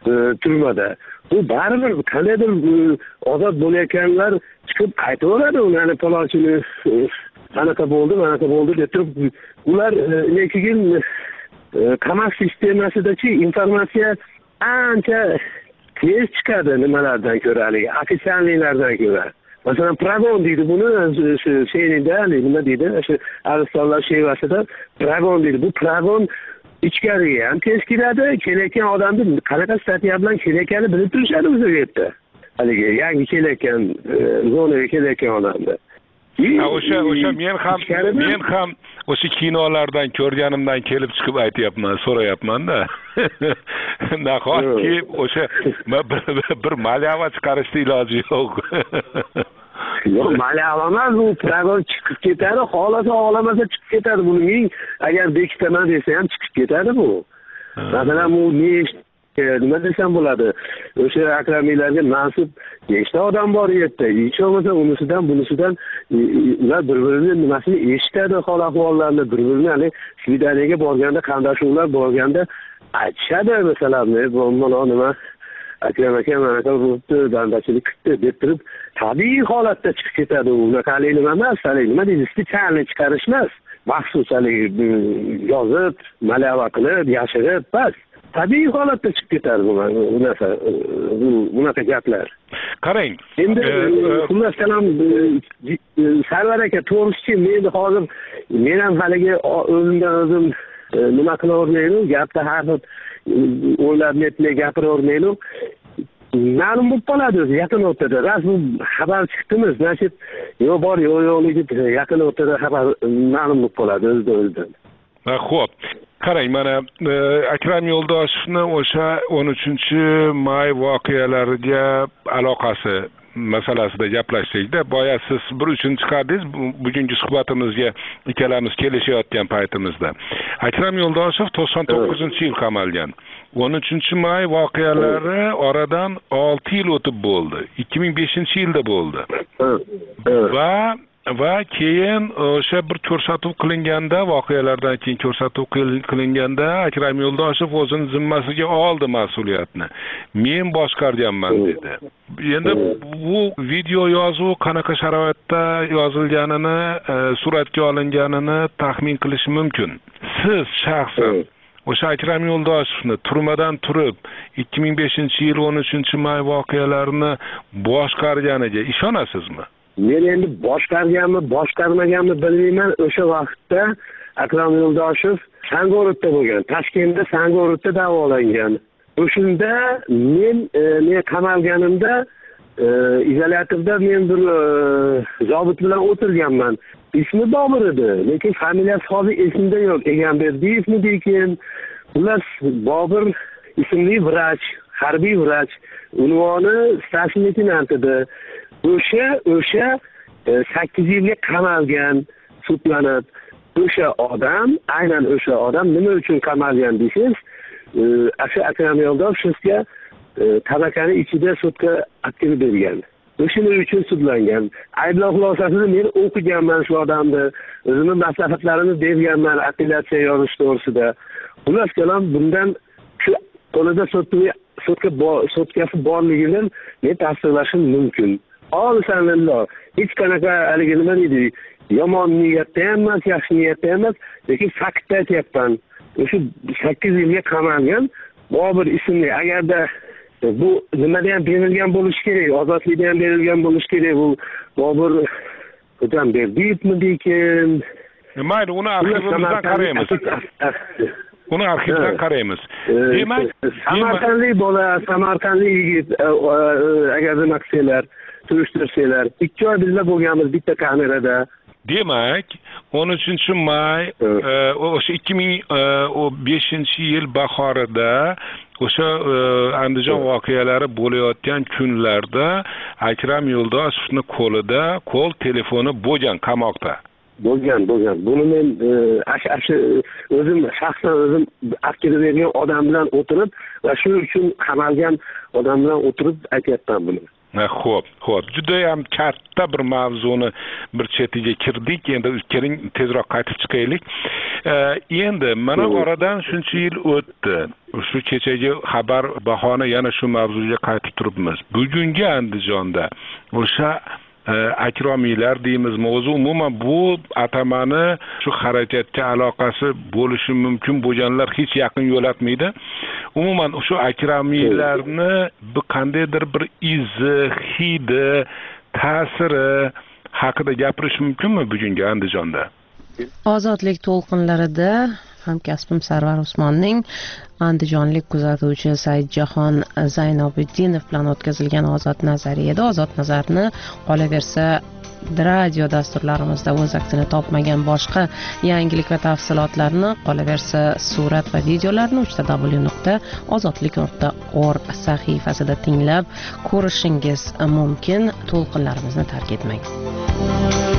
turmada. Bu baribir qandaydir ozod bo'layotganlar chiqib aytaveradi, ularni palonchini qanaqa bo'ldi, qanaqa bo'ldi deb turib, ular lekin qamoq sistemasidachi informatsiya ancha tez chiqadi nimalardan ko'ra, haligi ofitsialliklardan ko'ra. Masalan, Pragon deydi buni, shu senida, nima deydi, shu Aristotlar shevasida Pragon deydi. Bu Pragon ichkariga ham tez kiradi, kelayotgan odamni qanaqa statya bilan kelayotganini bilib turishadi o'zi yerda. Haligi yangi kelayotgan zonaga kelayotgan odamni. O'sha o'sha men ham men ham o'sha kinolardan ko'rganimdan kelib chiqib aytyapman, so'rayapman-da. Nahotki o'sha bir malyava chiqarishni iloji yo'q. Yo'q, malyava emas, u Pragon chiqib ketadi, xohlasa xohlamasa chiqib ketadi. Buni ming agar bekitaman desa ham chiqib ketadi bu. Masalan, bu nima desam bo'ladi? O'sha akramiylarga mansub nechta odam bor yerda? Hech bo'lmasa unisidan bunisidan ular bir-birini nimasini eshitadi, hol ahvollarni, bir-birini svidaniyaga borganda, qandashuvlar borganda aytishadi, masalan, mana nima akram aka mana bo'libdi, bandachilik qildi deb turib, tabiiy holatda chiqib ketadi. Unaqalik nima emas, nima deydi, spesialni chiqarish emas, maxsus yozib, malyava qilib, yashirib, bas. Tabiiy holatda chiqib ketadi bu narsa, bunaqa gaplar. Qarang, endi xullas kalom Sarvar aka, to'g'risi men hozir men ham haligi o'zimdan o'zim nima qilavermayman, gapda har xil o'ylab netmay gapiravermayman. Ma'lum bo'lib qoladi o'zi yaqin o'rtada. Ras bu xabar chiqdimi, значит, yo bor yo yo'qligi yaqin o'rtada xabar ma'lum bo'lib qoladi o'zidan o'zidan. Ha, xo'p. Qarang, mana Akram Yo'ldoshevni o'sha o'n uchinchi may voqealariga aloqasi masalasida gaplashdik-da. Boya siz bir uchun chiqardingiz bugungi suhbatimizga ikkalamiz kelishayotgan paytimizda. Akram Yo'ldoshev to'qson to'qqizinchi yil qamalgan. o'n uchinchi may voqealari oradan olti yil o'tib bo'ldi. ikki ming beshinchi yilda bo'ldi. Va va keyin o'sha bir ko'rsatuv qilinganda, voqealardan keyin ko'rsatuv qilinganda Akram Yo'ldoshev o'zini zimmasiga oldi mas'uliyatni. Men boshqarganman dedi. Endi bu video yozuv qanaqa sharoitda yozilganini, suratga olinganini taxmin qilish mumkin. Siz shaxsan o'sha Akram Yo'ldoshevni turmadan turib ikki ming beshinchi yil o'n uchinchi may voqealarini boshqarganiga ishonasizmi? Men endi boshqarganmi, boshqarmaganmi bilmayman. O'sha vaqtda Akram Yo'ldoshev Sangorodda bo'lgan, Toshkentda Sangorodda davolangan. O'shunda men men qamalganimda izolyatorda men bir zobit bilan o'tirganman. Ismi Bobur edi, lekin familiyasi hozir esimda yo'q. Egamberdiyevmi deykin. Ular Bobur ismli vrach, harbiy vrach, unvoni starshiy leytenant edi. O'sha o'sha sakkiz yilga qamalgan, sudlanib. O'sha odam, aynan o'sha odam nima uchun qamalgan deysiz, o'sha Akram Yo'ldoshevga tabakani ichida sudga aktiv bergan. O'shaning uchun sudlangan. Ayblov xulosasini men o'qiganman shu odamni, o'zimning maslahatlarimni berganman apellyatsiya yozish to'g'risida. Xullas kalom bundan shu qo'lida sudga sudga sudkasi borligini men tasdiqlashim mumkin. Olsanlar, hech qanaqa haligi nima deydi, yomon niyatda emas, yaxshi niyatda emas, lekin faktda aytyapman. O'sha sakkiz yilga qamalgan Bobur ismli, agarda bu nimada ham berilgan bo'lishi kerak, ozodlikda ham berilgan bo'lishi kerak. Bu Bobur Egamberdiyevmi deykin? Mayli, uni arxivimizdan qaraymiz. Uni arxivdan qaraymiz. Demak, Samarqandlik bola, Samarqandlik yigit, agar nima qilsalar, surishtirsalar, ikki oy birga bo'lganmiz bitta kamerada. Demak, o'n uchinchi may o'sha ikki ming beshinchi yil bahorida o'sha Andijon voqealari bo'layotgan kunlarda Akram Yo'ldoshevning qo'lida qo'l telefoni bo'lgan qamoqda. Bo'lgan, bo'lgan. Buni men ash o'zim shaxsan o'zim aktiv bergan odam bilan o'tirib va shu uchun qamalgan odam bilan o'tirib aytyapman buni. Xo'p, xo'p. Juda ham katta bir mavzuni bir chetiga kirdik. Endi kiring tezroq qaytib chiqaylik. Endi mana oradan shuncha yil o'tdi. Shu kechagi xabar bahona yana shu mavzuga qaytib turibmiz. Bugungi Andijonda o'sha akromiylar deymizmi, o'zi umuman bu atamani shu xarajatga aloqasi bo'lishi mumkin bo'lganlar hech yaqin yo'latmaydi. Umuman shu akromiylarni bu qandaydir bir izi, hidi, ta'siri haqida gapirish mumkinmi bugungi Andijonda? Ozodlik to'lqinlarida hamkasbim Sarvar Usmonning andijonlik kuzatuvchi Saidjahon Zaynobiddinov bilan o'tkazilgan ozod nazariyada ozod nazarni qolaversa radio dasturlarimizda o'z aksini topmagan boshqa yangilik va tafsilotlarni qolaversa surat va videolarni uch w nuqta ozodlik nuqta org sahifasida tinglab ko'rishingiz mumkin. To'lqinlarimizni tark etmang.